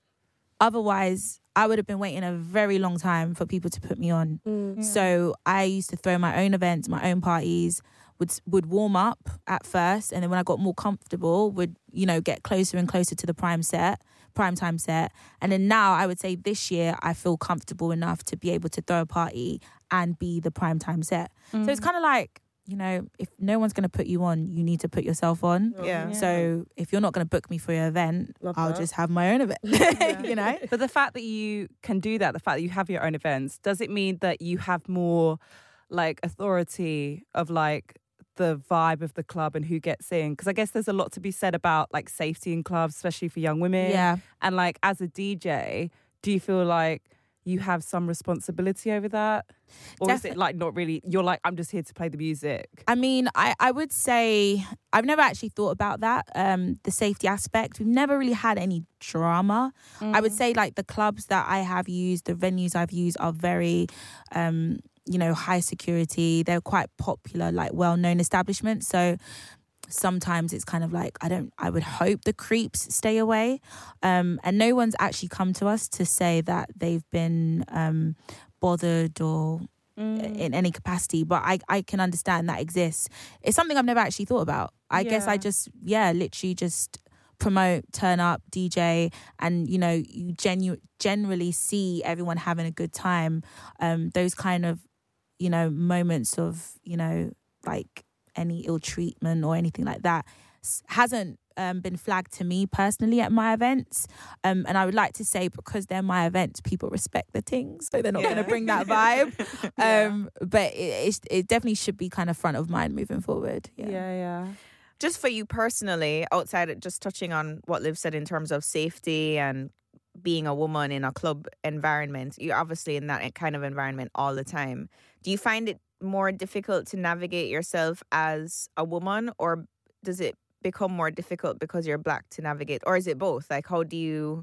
otherwise I would have been waiting a very long time for people to put me on. Mm. So I used to throw my own events, my own parties. Would would warm up at first, and then when I got more comfortable, would you know get closer and closer to the prime set, prime time set, and then now I would say this year I feel comfortable enough to be able to throw a party and be the prime time set. So it's kind of like you know if no one's going to put you on, you need to put yourself on. Yeah. So if you're not going to book me for your event, Love I'll that. just have my own event. you know. But the fact that you can do that, the fact that you have your own events, does it mean that you have more like authority of like the vibe of the club and who gets in? Because I guess there's a lot to be said about like safety in clubs, especially for young women. Yeah. And like as a D J, do you feel like you have some responsibility over that? Or is Defi- it like not really, you're like, I'm just here to play the music? I mean, I, I would say I've never actually thought about that, um, the safety aspect. We've never really had any drama. I would say like the clubs that I have used, the venues I've used are very, um, you know, high security. They're quite popular, like well-known establishments. So sometimes it's kind of like, I don't, I would hope the creeps stay away. Um, and no one's actually come to us to say that they've been um, bothered or in any capacity, but I, I can understand that exists. It's something I've never actually thought about. I guess I Yeah. just, yeah, literally just promote, turn up, D J, and, you know, you genu- generally see everyone having a good time. Um, those kind of, you know, moments of, you know, like any ill treatment or anything like that s- hasn't um, been flagged to me personally at my events. Um, and I would like to say because they're my events, people respect the things, so they're not Yeah. going to bring that vibe. Yeah. Um, but it, it's, it definitely should be kind of front of mind moving forward. Yeah. Yeah, yeah. Just for you personally, outside of just touching on what Liv said in terms of safety and being a woman in a club environment, you're obviously in that kind of environment all the time. Do you find it more difficult to navigate yourself as a woman, or does it become more difficult because you're black to navigate, or is it both? Like, how do you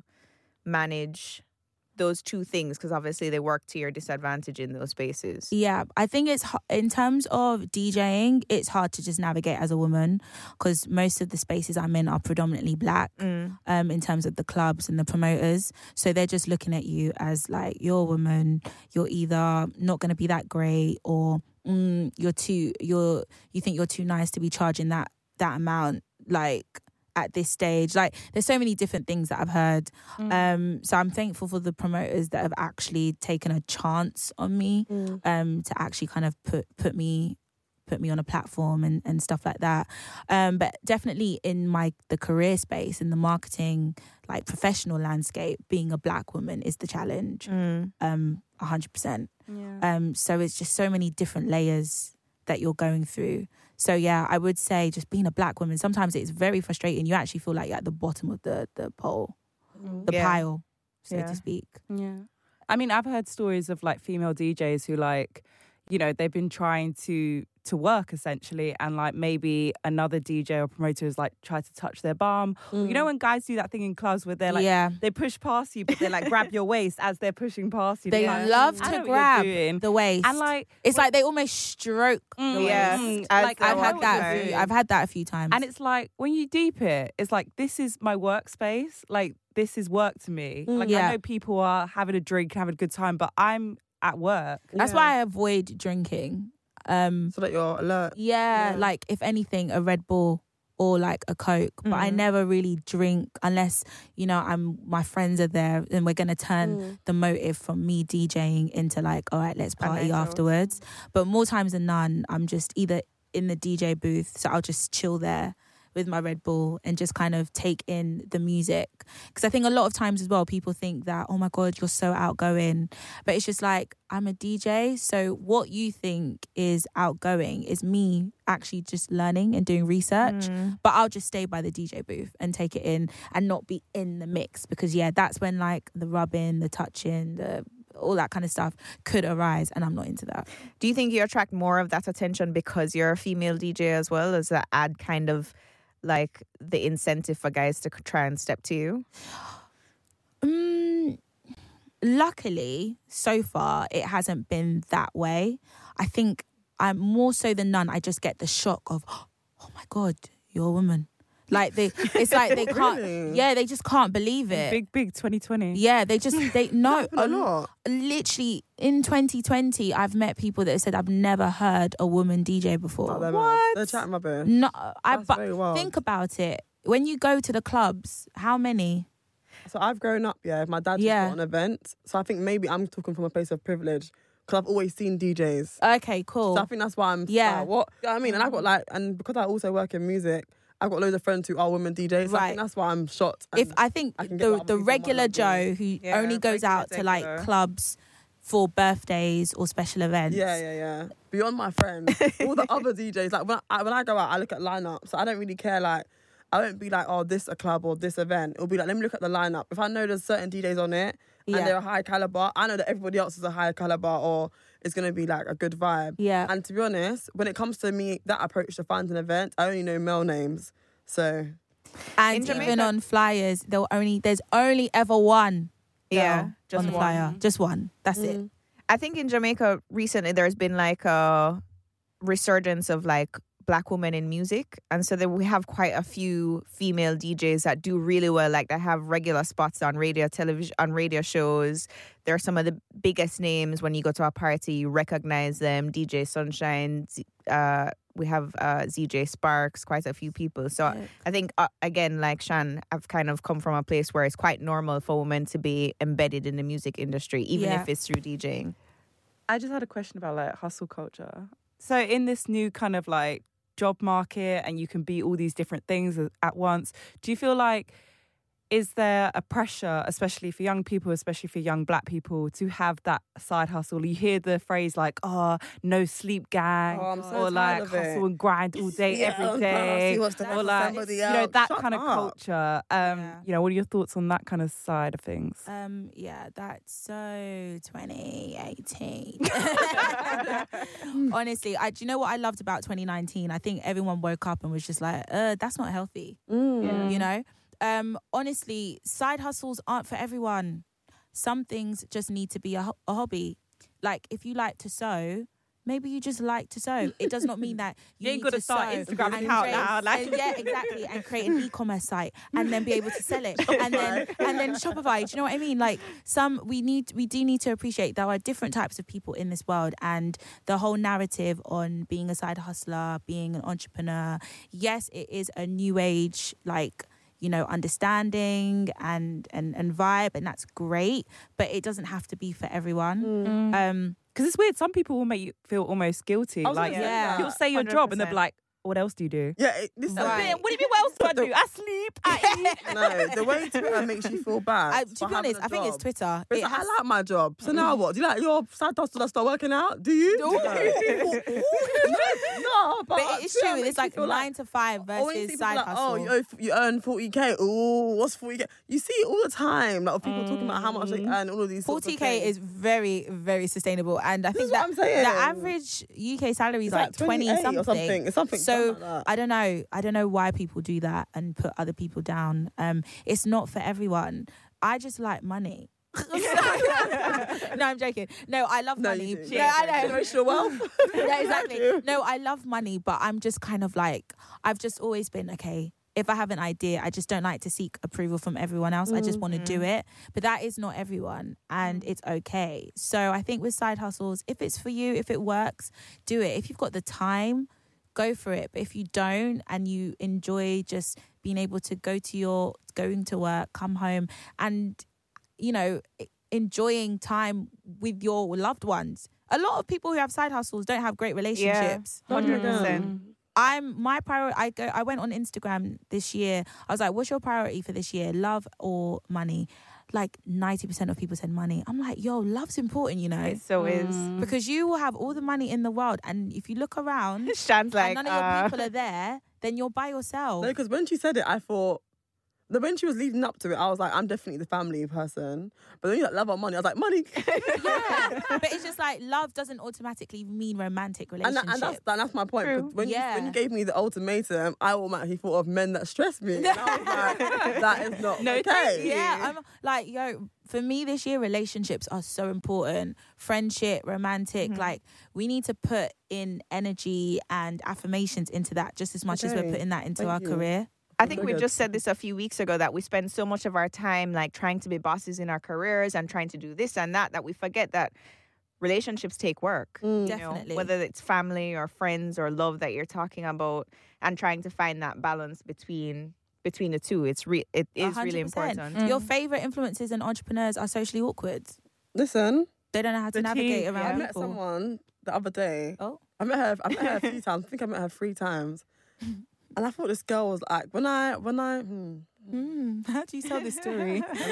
manage those two things? Because obviously they work to your disadvantage in those spaces. Yeah, I think it's h- in terms of DJing, it's hard to just navigate as a woman because most of the spaces I'm in are predominantly black. Mm. Um, in terms of the clubs and the promoters, so they're just looking at you as like you're a woman. You're either not going to be that great, or mm, you're too you're you think you're too nice to be charging that that amount. Like at this stage, like there's so many different things that I've heard. Um, so I'm thankful for the promoters that have actually taken a chance on me, um, to actually kind of put put me put me on a platform and, and stuff like that. Um, but definitely in my the career space, in the marketing, like professional landscape, being a black woman is the challenge. Mm. Um, one hundred percent. Yeah. Um, so it's just so many different layers that you're going through. So yeah, I would say just being a black woman, sometimes it's very frustrating. You actually feel like you're at the bottom of the, the pole, the Yeah. pile, so Yeah. to speak. Yeah. I mean, I've heard stories of like female D Js who like, you know, they've been trying to to work essentially, and like maybe another D J or promoter has like tried to touch their bum. Or, you know when guys do that thing in clubs where they're like, yeah. they push past you, but they like grab your waist as they're pushing past you. They They're like, love I to know what you're grab doing. the waist. And like, it's like they almost stroke mm, the Yeah. waist. mm, As like they're I've I know had what that. you're A few, doing. I've had that a few times. And it's like when you deep it, it's like this is my workspace. Like this is work to me. Like Yeah. I know people are having a drink, having a good time, but I'm at work. That's Yeah. why I avoid drinking. Um, So that you're alert. yeah, Yeah. like if anything, a Red Bull or like a Coke. But I Mhm. never really drink unless, you know, I'm my friends are there and we're gonna turn Mm. the motive from me DJing into like, all right, let's A party night out. afterwards. But more times than none, I'm just either in the D J booth, so I'll just chill there with my Red Bull and just kind of take in the music. Because I think a lot of times as well, people think that, oh my God, you're so outgoing. But it's just like, I'm a D J. So what you think is outgoing is me actually just learning and doing research. Mm. But I'll just stay by the D J booth and take it in and not be in the mix. Because yeah, that's when like the rubbing, the touching, the all that kind of stuff could arise, and I'm not into that. Do you think you attract more of that attention because you're a female D J as well? Does that add kind of like the incentive for guys to try and step to you? Um, luckily, so far, it hasn't been that way. I think I'm more so than none, I just get the shock of, oh my God, you're a woman. Like they, it's like they can't. Really? Yeah, they just can't believe it. Big, big twenty twenty. Yeah, they just they no. a lot. Literally in twenty twenty, I've met people that have said I've never heard a woman D J before. Oh, they're what? mad. They're chatting rubbish. No, I. That's But very wild. think about it. When you go to the clubs, how many? So I've grown up, yeah. My dad just Yeah. got an event. So I think maybe I'm talking from a place of privilege because I've always seen D Js. Okay, cool. So I think that's why I'm. Yeah. Like, what? You know what I mean? And I've got like, and because I also work in music, I've got loads of friends who are women D Js. So I Right. think that's why I'm shocked. And If I think I can get the what other the people might regular not do. Joe who Yeah, only goes regular out to like regular. clubs for birthdays or special events. Yeah, yeah, yeah. Beyond my friends, all the other D Js, like when I, when I go out, I look at lineups. So I don't really care. Like, I won't be like, oh, this a club or this event. It'll be like, let me look at the lineup. If I know there's certain D Js on it and Yeah. they're a high caliber, I know that everybody else is a high caliber or it's gonna be like a good vibe. Yeah. And to be honest, when it comes to me, that approach to finding an event, I only know male names. So And In even Jamaica- on flyers, they'll only there's only ever one. Yeah, girl just on the one. flyer, just one. That's it. Mm. I think in Jamaica recently there's been like a resurgence of like black women in music, and so then we have quite a few female D Js that do really well. Like they have regular spots on radio, television, on radio shows. They're some of the biggest names. When you go to a party, you recognize them. D J Sunshine. Z- Uh, we have uh, Z J Sparks. Quite a few people. So Yeah. I think uh, again, like Shan, I've kind of come from a place where it's quite normal for women to be embedded in the music industry, even Yeah. if it's through DJing. I just had a question about like hustle culture. So in this new kind of like job market and you can be all these different things at once, do you feel like is there a pressure, especially for young people, especially for young black people, to have that side hustle? You hear the phrase like, oh, no sleep gang, Oh, I'm so or tired like of it. hustle and grind all day, Yeah, every I'm day, see what's the or best like, somebody you know, else. that Shut kind of up. culture. Um, Yeah. You know, what are your thoughts on that kind of side of things? Um, yeah, that's so twenty eighteen. Honestly, I do you know what I loved about twenty nineteen? I think everyone woke up and was just like, uh, that's not healthy. Mm. You know? Um, honestly, side hustles aren't for everyone. Some things just need to be a, ho- a hobby. Like if you like to sew, maybe you just like to sew. It does not mean that you, You ain't need gotta to start sew Instagram and account create- now, like- and yeah, exactly, and create an e-commerce site and then be able to sell it and then and then Shopify. Do you know what I mean? Like some we need we do need to appreciate there are different types of people in this world, and the whole narrative on being a side hustler, being an entrepreneur. Yes, it is a new age like. You know, understanding and, and and vibe, and that's great, but it doesn't have to be for everyone. Mm. Um, Because it's weird. Some people will make you feel almost guilty. I was Like, gonna say Yeah. that. you'll say your job and they'll be like, what else do you do? Yeah, it, this is Right. What do you mean, what else do I do? I sleep, I eat. no, the way Twitter makes you feel bad. I, for to be having honest, a I think it's job. Twitter. But It it's like, has- I like my job. So now what? Do you like your side hustle to start working out? Do you? No. no, but, but it is Twitter true. makes It's you like feel nine to five Oh, when you versus see side people like, hustle. oh, you, owe, you earn forty K. Oh, what's forty K? You see it all the time. Like, of people talking about how much they earn, all of these sorts of forty K things. is very, very sustainable, and I This think is what that I'm saying. the average U K salary is It's like, twenty twenty-eight something. or something. It's something So like that. I don't know. I don't know why people do that and put other people down. Um, it's not for everyone. I just like money. No, I'm joking. No, I love No, money. you do. No, I know. Generational wealth. Yeah, exactly. do. No, I love money, but I'm just kind of like, I've just always been, okay, if I have an idea, I just don't like to seek approval from everyone else. I just want to do it. But that is not everyone, and it's okay. So I think with side hustles, if it's for you, if it works, do it. If you've got the time, go for it. But if you don't and you enjoy just being able to go to your, going to work, come home and, you know, enjoying time with your loved ones. A lot of people who have side hustles don't have great relationships. one hundred Mm. percent. I'm my priority. I go. I went on Instagram this year. I was like, "What's your priority for this year? Love or money?" Like ninety percent of people said money. I'm like, "Yo, love's important, you know." It so is. Because you will have all the money in the world, and if you look around, Shan's like, and none of your uh, people are there, then you're by yourself. No, because when she said it, I thought, the when she was leading up to it, I was like, I'm definitely the family person. But then you like love or money, I was like, money. Yeah, but it's just like love doesn't automatically mean romantic And, relationship. that, and that's that, that's my point. True. But When, Yeah. you, when you gave me the ultimatum, I automatically thought of men that stress me. And I was like, that is not No, okay. thank you. Yeah, I'm like, yo, for me this year, relationships are so important. Friendship, romantic, Mm-hmm. like we need to put in energy and affirmations into that just as much as we're Okay. putting that into Thank our you. career. I think Very we good. just said this a few weeks ago that we spend so much of our time like trying to be bosses in our careers and trying to do this and that that we forget that relationships take work. Mm. you know, Definitely. whether it's family or friends or love that you're talking about, and trying to find that balance between between the two. It's re- it is really one hundred percent. important. Your favorite influencers and entrepreneurs are socially awkward. Listen, They don't know how to The navigate tea, around yeah. I met people. someone the other day. Oh. I met her. I met her a few times. I think I met her three times. And I thought this girl was like, when I, when I, hmm, Mm, how do you tell this story? I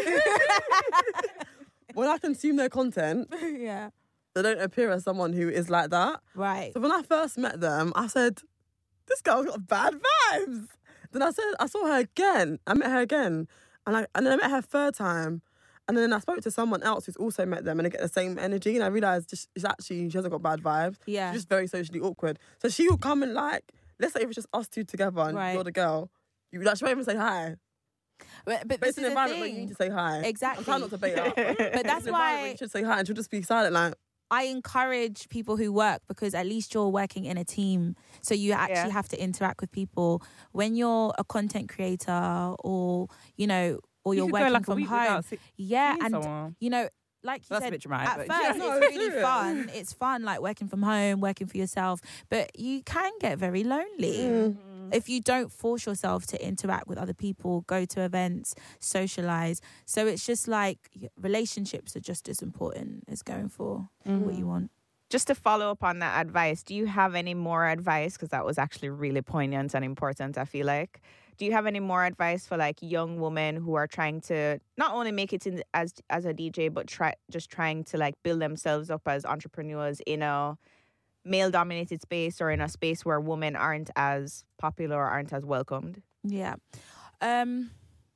know. When I consume their content, Yeah. they don't appear as someone who is like that. Right. So when I first met them, I said, this girl's got bad vibes. Then I said, I saw her again. I met her again. And I and then I met her third time. And then I spoke to someone else who's also met them and they get the same energy. And I realised just, she's actually, she hasn't got bad vibes. Yeah. She's just very socially awkward. So she will come and like, let's say if it's just us two together and Right. you're the girl, you like, she won't even say hi. But, but But this it's an is the environment where thing. you need to say hi. Exactly. I'm trying not to bait her up. But But that's it's an environment where why you should say hi and she'll just be silent like, I encourage people who work, because at least you're working in a team. So you actually Yeah. have to interact with people. When you're a content creator or, you know, or you're You could working go like a from week home. without see- Yeah. seeing And, someone. you know, like you That's a said, bit dramatic, at but first yeah. No, it's really it's fun. It's fun, like working from home, working for yourself. But you can get very lonely. mm. If you don't force yourself to interact with other people, go to events, socialize. So it's just like y- relationships are just as important as going for what you want. Just to follow up on that advice, do you have any more advice? Because that was actually really poignant and important, I feel like. Do you have any more advice for like young women who are trying to not only make it in as as a D J, but try just trying to like build themselves up as entrepreneurs in a male-dominated space or in a space where women aren't as popular or aren't as welcomed? Yeah. Um,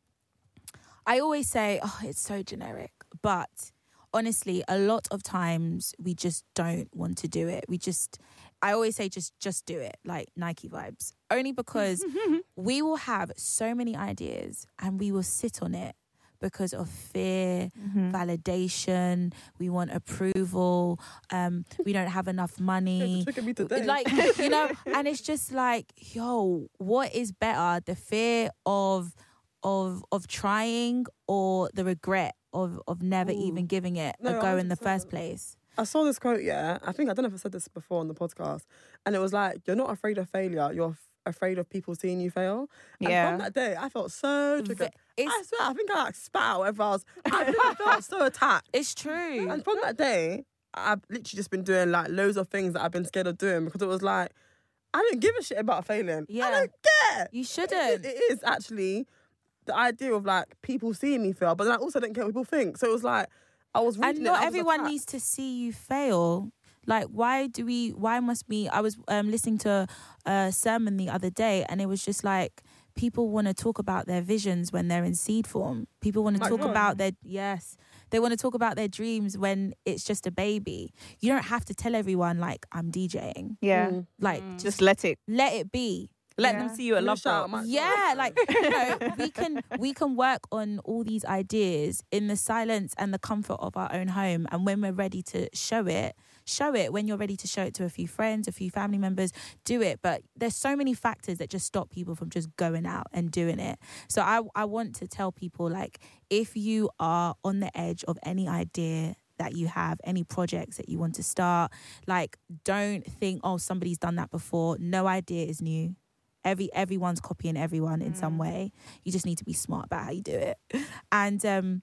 I always say, oh, it's so generic. But honestly, a lot of times we just don't want to do it. We just, I always say, just, just do it. Like Nike vibes. Only because we will have so many ideas and we will sit on it because of fear, validation. We want approval. Um, we don't have enough money. Look at me today. Like, you know, and it's just like, yo, what is better? The fear of of of trying or the regret of of never Ooh. even giving it No, a go in the one hundred percent. first place? I saw this quote, yeah. I think, I don't know if I said this before on the podcast. And it was like, you're not afraid of failure. You're f- afraid of people seeing you fail. And Yeah. from that day, I felt so V- triggered. It's I swear, I think I like spat out whatever I was. I, think I felt so attacked. it's true. And from that day, I've literally just been doing like loads of things that I've been scared of doing because it was like, I don't give a shit about failing. Yeah. I don't care. You It shouldn't. is, it is actually the idea of like people seeing me fail, but then I also don't care what people think. So it was like, I was reading And it, not I was everyone attacked. needs to see you fail. Like, why do we, why must we, I was um, listening to a sermon the other day and it was just like, people want to talk about their visions when they're in seed form. People want to My talk God. about their, yes, they want to talk about their dreams when it's just a baby. You don't have to tell everyone, like, I'm DJing. Yeah. Mm. Like, Mm. just Just let it. let it be. Let Yeah. them see you at Let me Love shout out Box. my- Yeah, like, you know, we can we can work on all these ideas in the silence and the comfort of our own home. And when we're ready to show it, show it. When you're ready to show it to a few friends, a few family members, do it. But there's so many factors that just stop people from just going out and doing it. So I, I want to tell people, like, if you are on the edge of any idea that you have, any projects that you want to start, like, don't think, oh, somebody's done that before. No idea is new. Every everyone's copying everyone in some way. You just need to be smart about how you do it. And um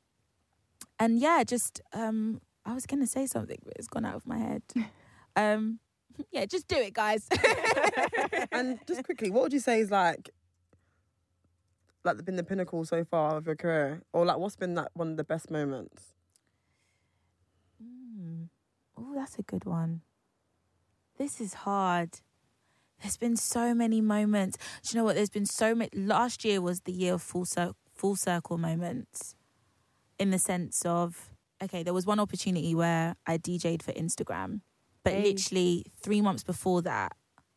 and yeah, just um I was gonna say something, but it's gone out of my head. Um yeah, just do it, guys. And And just quickly, what would you say is like, like been the pinnacle so far of your career, or like what's been like one of the best moments? Mm. Oh, that's a good one. This is hard. There's been so many moments. Do you know what? There's been so many. Last year was the year of full cir- full circle moments, in the sense of, okay, there was one opportunity where I D J'd for Instagram, but Hey. literally three months before that,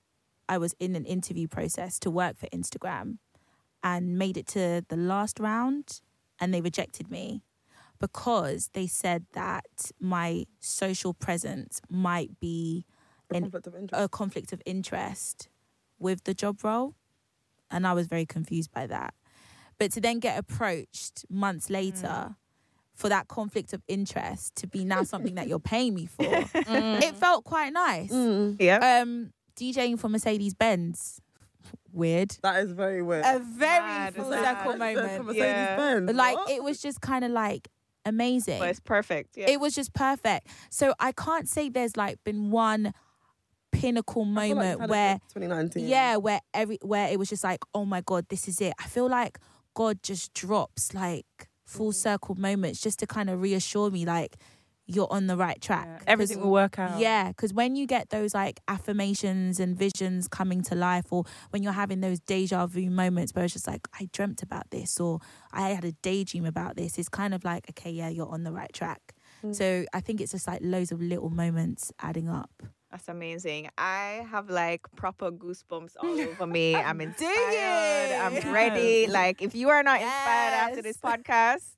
I was in an interview process to work for Instagram and made it to the last round, and they rejected me because they said that my social presence might be A an, conflict of interest. a conflict of interest with the job role. And I was very confused by that. But to then get approached months later mm. for that conflict of interest to be now something that you're paying me for, mm. it felt quite nice. Mm. Yeah. Um, DJing for Mercedes-Benz. Weird. That is very weird. A very Mad, full mad. circle For moment. Mercedes-Benz. Like, What? it was just kind of like amazing. But it's perfect. Yeah. It was just perfect. So I can't say there's like been one pinnacle I feel like moment you've had a where good twenty nineteen. yeah, where every where it was just like, oh my God, this is it. I feel like God just drops like full circle moments just to kind of reassure me like you're on the right track. Yeah. Everything will work out. Yeah, because when you get those like affirmations and visions coming to life, or when you're having those deja vu moments where it's just like, I dreamt about this, or I had a daydream about this, it's kind of like, okay, yeah, you're on the right track. Mm. So I think it's just like loads of little moments adding up. That's amazing. I have like proper goosebumps all over me. I'm Dig inspired. it. I'm ready. Like, if you are not inspired Yes. after this podcast,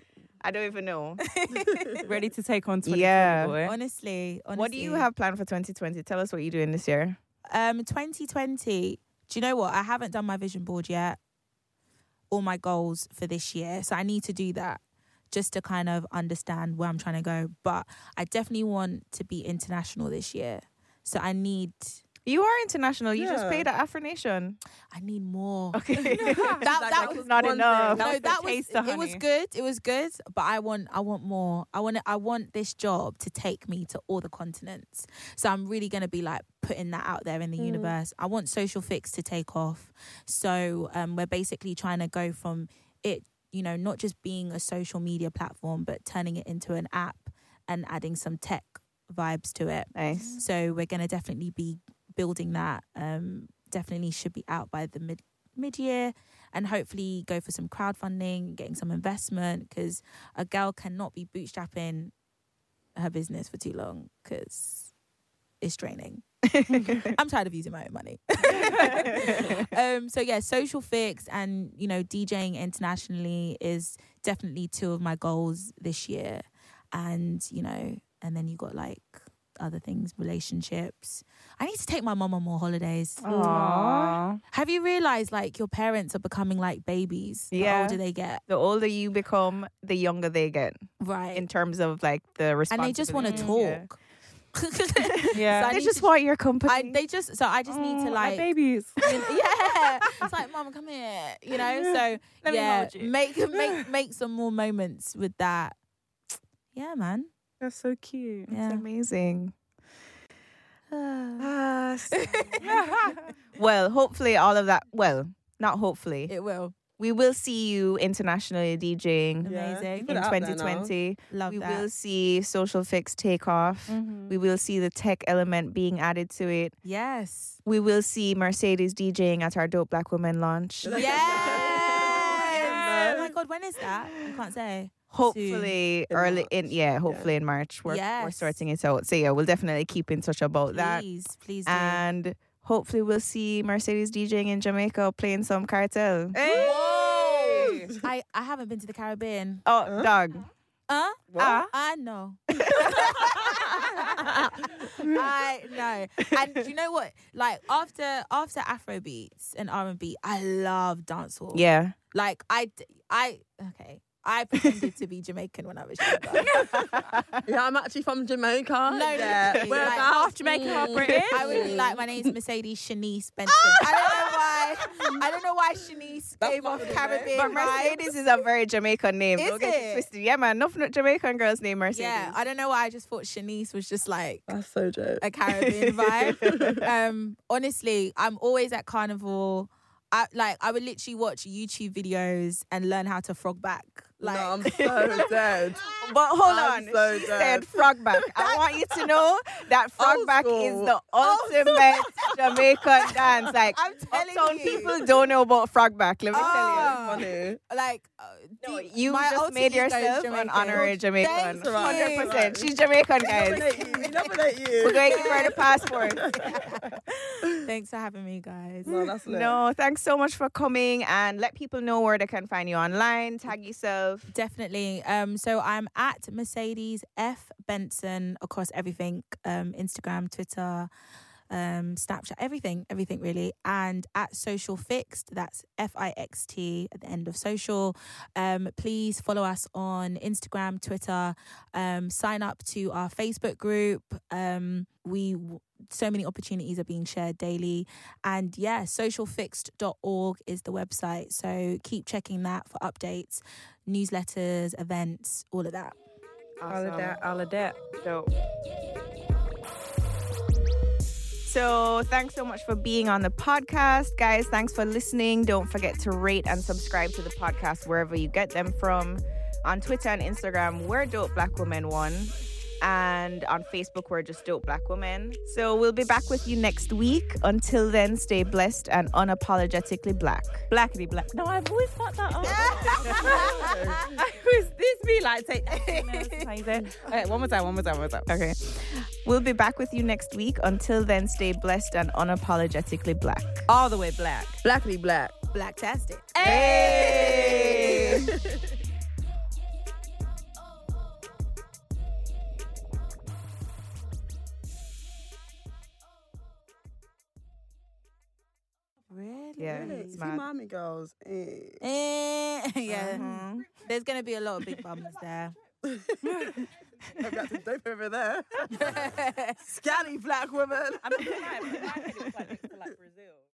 I don't even know. Ready to take on twenty twenty, Yeah. boy. Honestly, honestly. What do you have planned for twenty twenty? Tell us what you're doing this year. Um, twenty twenty. Do you know what? I haven't done my vision board yet. All my goals for this year. So I need to do that just to kind of understand where I'm trying to go. But I definitely want to be international this year. So I need You are international. You just Yeah. played at Afro Nation. I need more. Okay. that that Like, was not one enough. thing. no, was the that was taster, it was honey. good. It was good, but I want I want more. I want I want this job to take me to all the continents. So I'm really going to be like putting that out there in the Mm. universe. I want Social Fix to take off. So um, we're basically trying to go from it, you know, not just being a social media platform, but turning it into an app and adding some tech vibes to it. Nice. So we're going to definitely be building that. Um, definitely should be out by the mid mid year, and hopefully go for some crowdfunding, getting some investment, because a girl cannot be bootstrapping her business for too long because it's draining. I'm tired of using my own money. um, so yeah, Social Fix and, you know, DJing internationally is definitely two of my goals this year. And, you know, and then you got like other things, relationships. I need to take my mum on more holidays. Aww. Have you realised like your parents are becoming like babies the Yeah. older they get? The older you become, the younger they get Right. in terms of like the And responsibility. they just want to Yeah. talk. Yeah. So I They need just to- want your company. I, they just so I just need Oh, to my like babies. you know, yeah, it's like, Mum, come here, you know. So Let me yeah, hold you. make make make some more moments with that. Yeah, man. That's so cute. It's Yeah. amazing. Ah, so- well, hopefully all of that. Well, not hopefully. It will. We will see you internationally DJing Yeah. Amazing. Put in it out there twenty twenty. Love We that. will see Social Fix take off. Mhm. We will see the tech element being added to it. Yes. We will see Mercedes DJing at our Dope Black Women launch. Yes. Yeah. Oh my God, when is that? I can't say. Hopefully In early March. in yeah, hopefully in March. We're we're Yes. sorting it out. So yeah, we'll definitely keep in touch about that. Please, please do. And hopefully we'll see Mercedes DJing in Jamaica playing some cartel. Whoa! I, I haven't been to the Caribbean. Oh, Huh? dog. Huh? What? Ah. I know. I know. And do you know what? Like after after Afro beats and R and B, I love dancehall. Yeah. Like I, d- I okay. I pretended to be Jamaican when I was younger. Yeah, I'm actually from Jamaica. No, yeah. literally, We're like, half Jamaican, half Mm. British. I would be like, my name's Mercedes Shanice Benson. I don't know why. I don't know why Shanice That's gave not off the name. Caribbean But vibes. Mercedes is a very Jamaican name. Is Don't get it? it twisted. Yeah, man. Nothing Jamaican girls name Mercedes. Yeah, I don't know why. I just thought Shanice was just like That's so joke. a Caribbean vibe. Um, honestly, I'm always at Carnival. I like I would literally watch YouTube videos and learn how to frog back. Like no, I'm so dead. But hold I'm on. so She dead. said frog back. I want you to know that frog Old back school. is the ultimate Jamaican dance. Like, I'm telling uptown you. people don't know about frog back. Let me Oh. Funny. like uh, tell you. deep- You my just alter made ego is yourself an Jamaican. honorary Jamaican. Thank one hundred you. percent. She's Jamaican, guys. Nominate you. Nominate you. We're going to give her the passport. Thanks for having me, guys. No, that's lit. No, thanks so much for coming, and let people know where they can find you online. Tag yourself. Definitely. Um, so I'm at Mercedes F Benson across everything, um, Instagram, Twitter, um, Snapchat, everything, everything really. And at Social Fixed, that's F I X T at the end of social. Um, please follow us on Instagram, Twitter. Um, sign up to our Facebook group. Um, we so many opportunities are being shared daily. And yeah, social fixed dot org is the website. So keep checking that for updates, newsletters, events, all of that. All of that, all of that. Dope. So thanks so much for being on the podcast, guys. Thanks for listening. Don't forget to rate and subscribe to the podcast wherever you get them from. On Twitter and Instagram, we're Dope Black Woman One. And on Facebook, we're just Dope Black Women. So we'll be back with you next week. Until then, stay blessed and unapologetically black. Blackity black. No, I've always fucked that up. I was this be like say. Okay, one more time, one more time, one more time. Okay. We'll be back with you next week. Until then, stay blessed and unapologetically black. All the way black. Blackity black. Blacktastic. Hey! Really? Yeah, Really? it's See, mad. Miami girls. Eh. Eh, yeah. Mhm. There's going to be a lot of big bums there. Maybe that's a dope over there. Scally black woman. I'm not gonna lie, but in my head it was like next to like Brazil.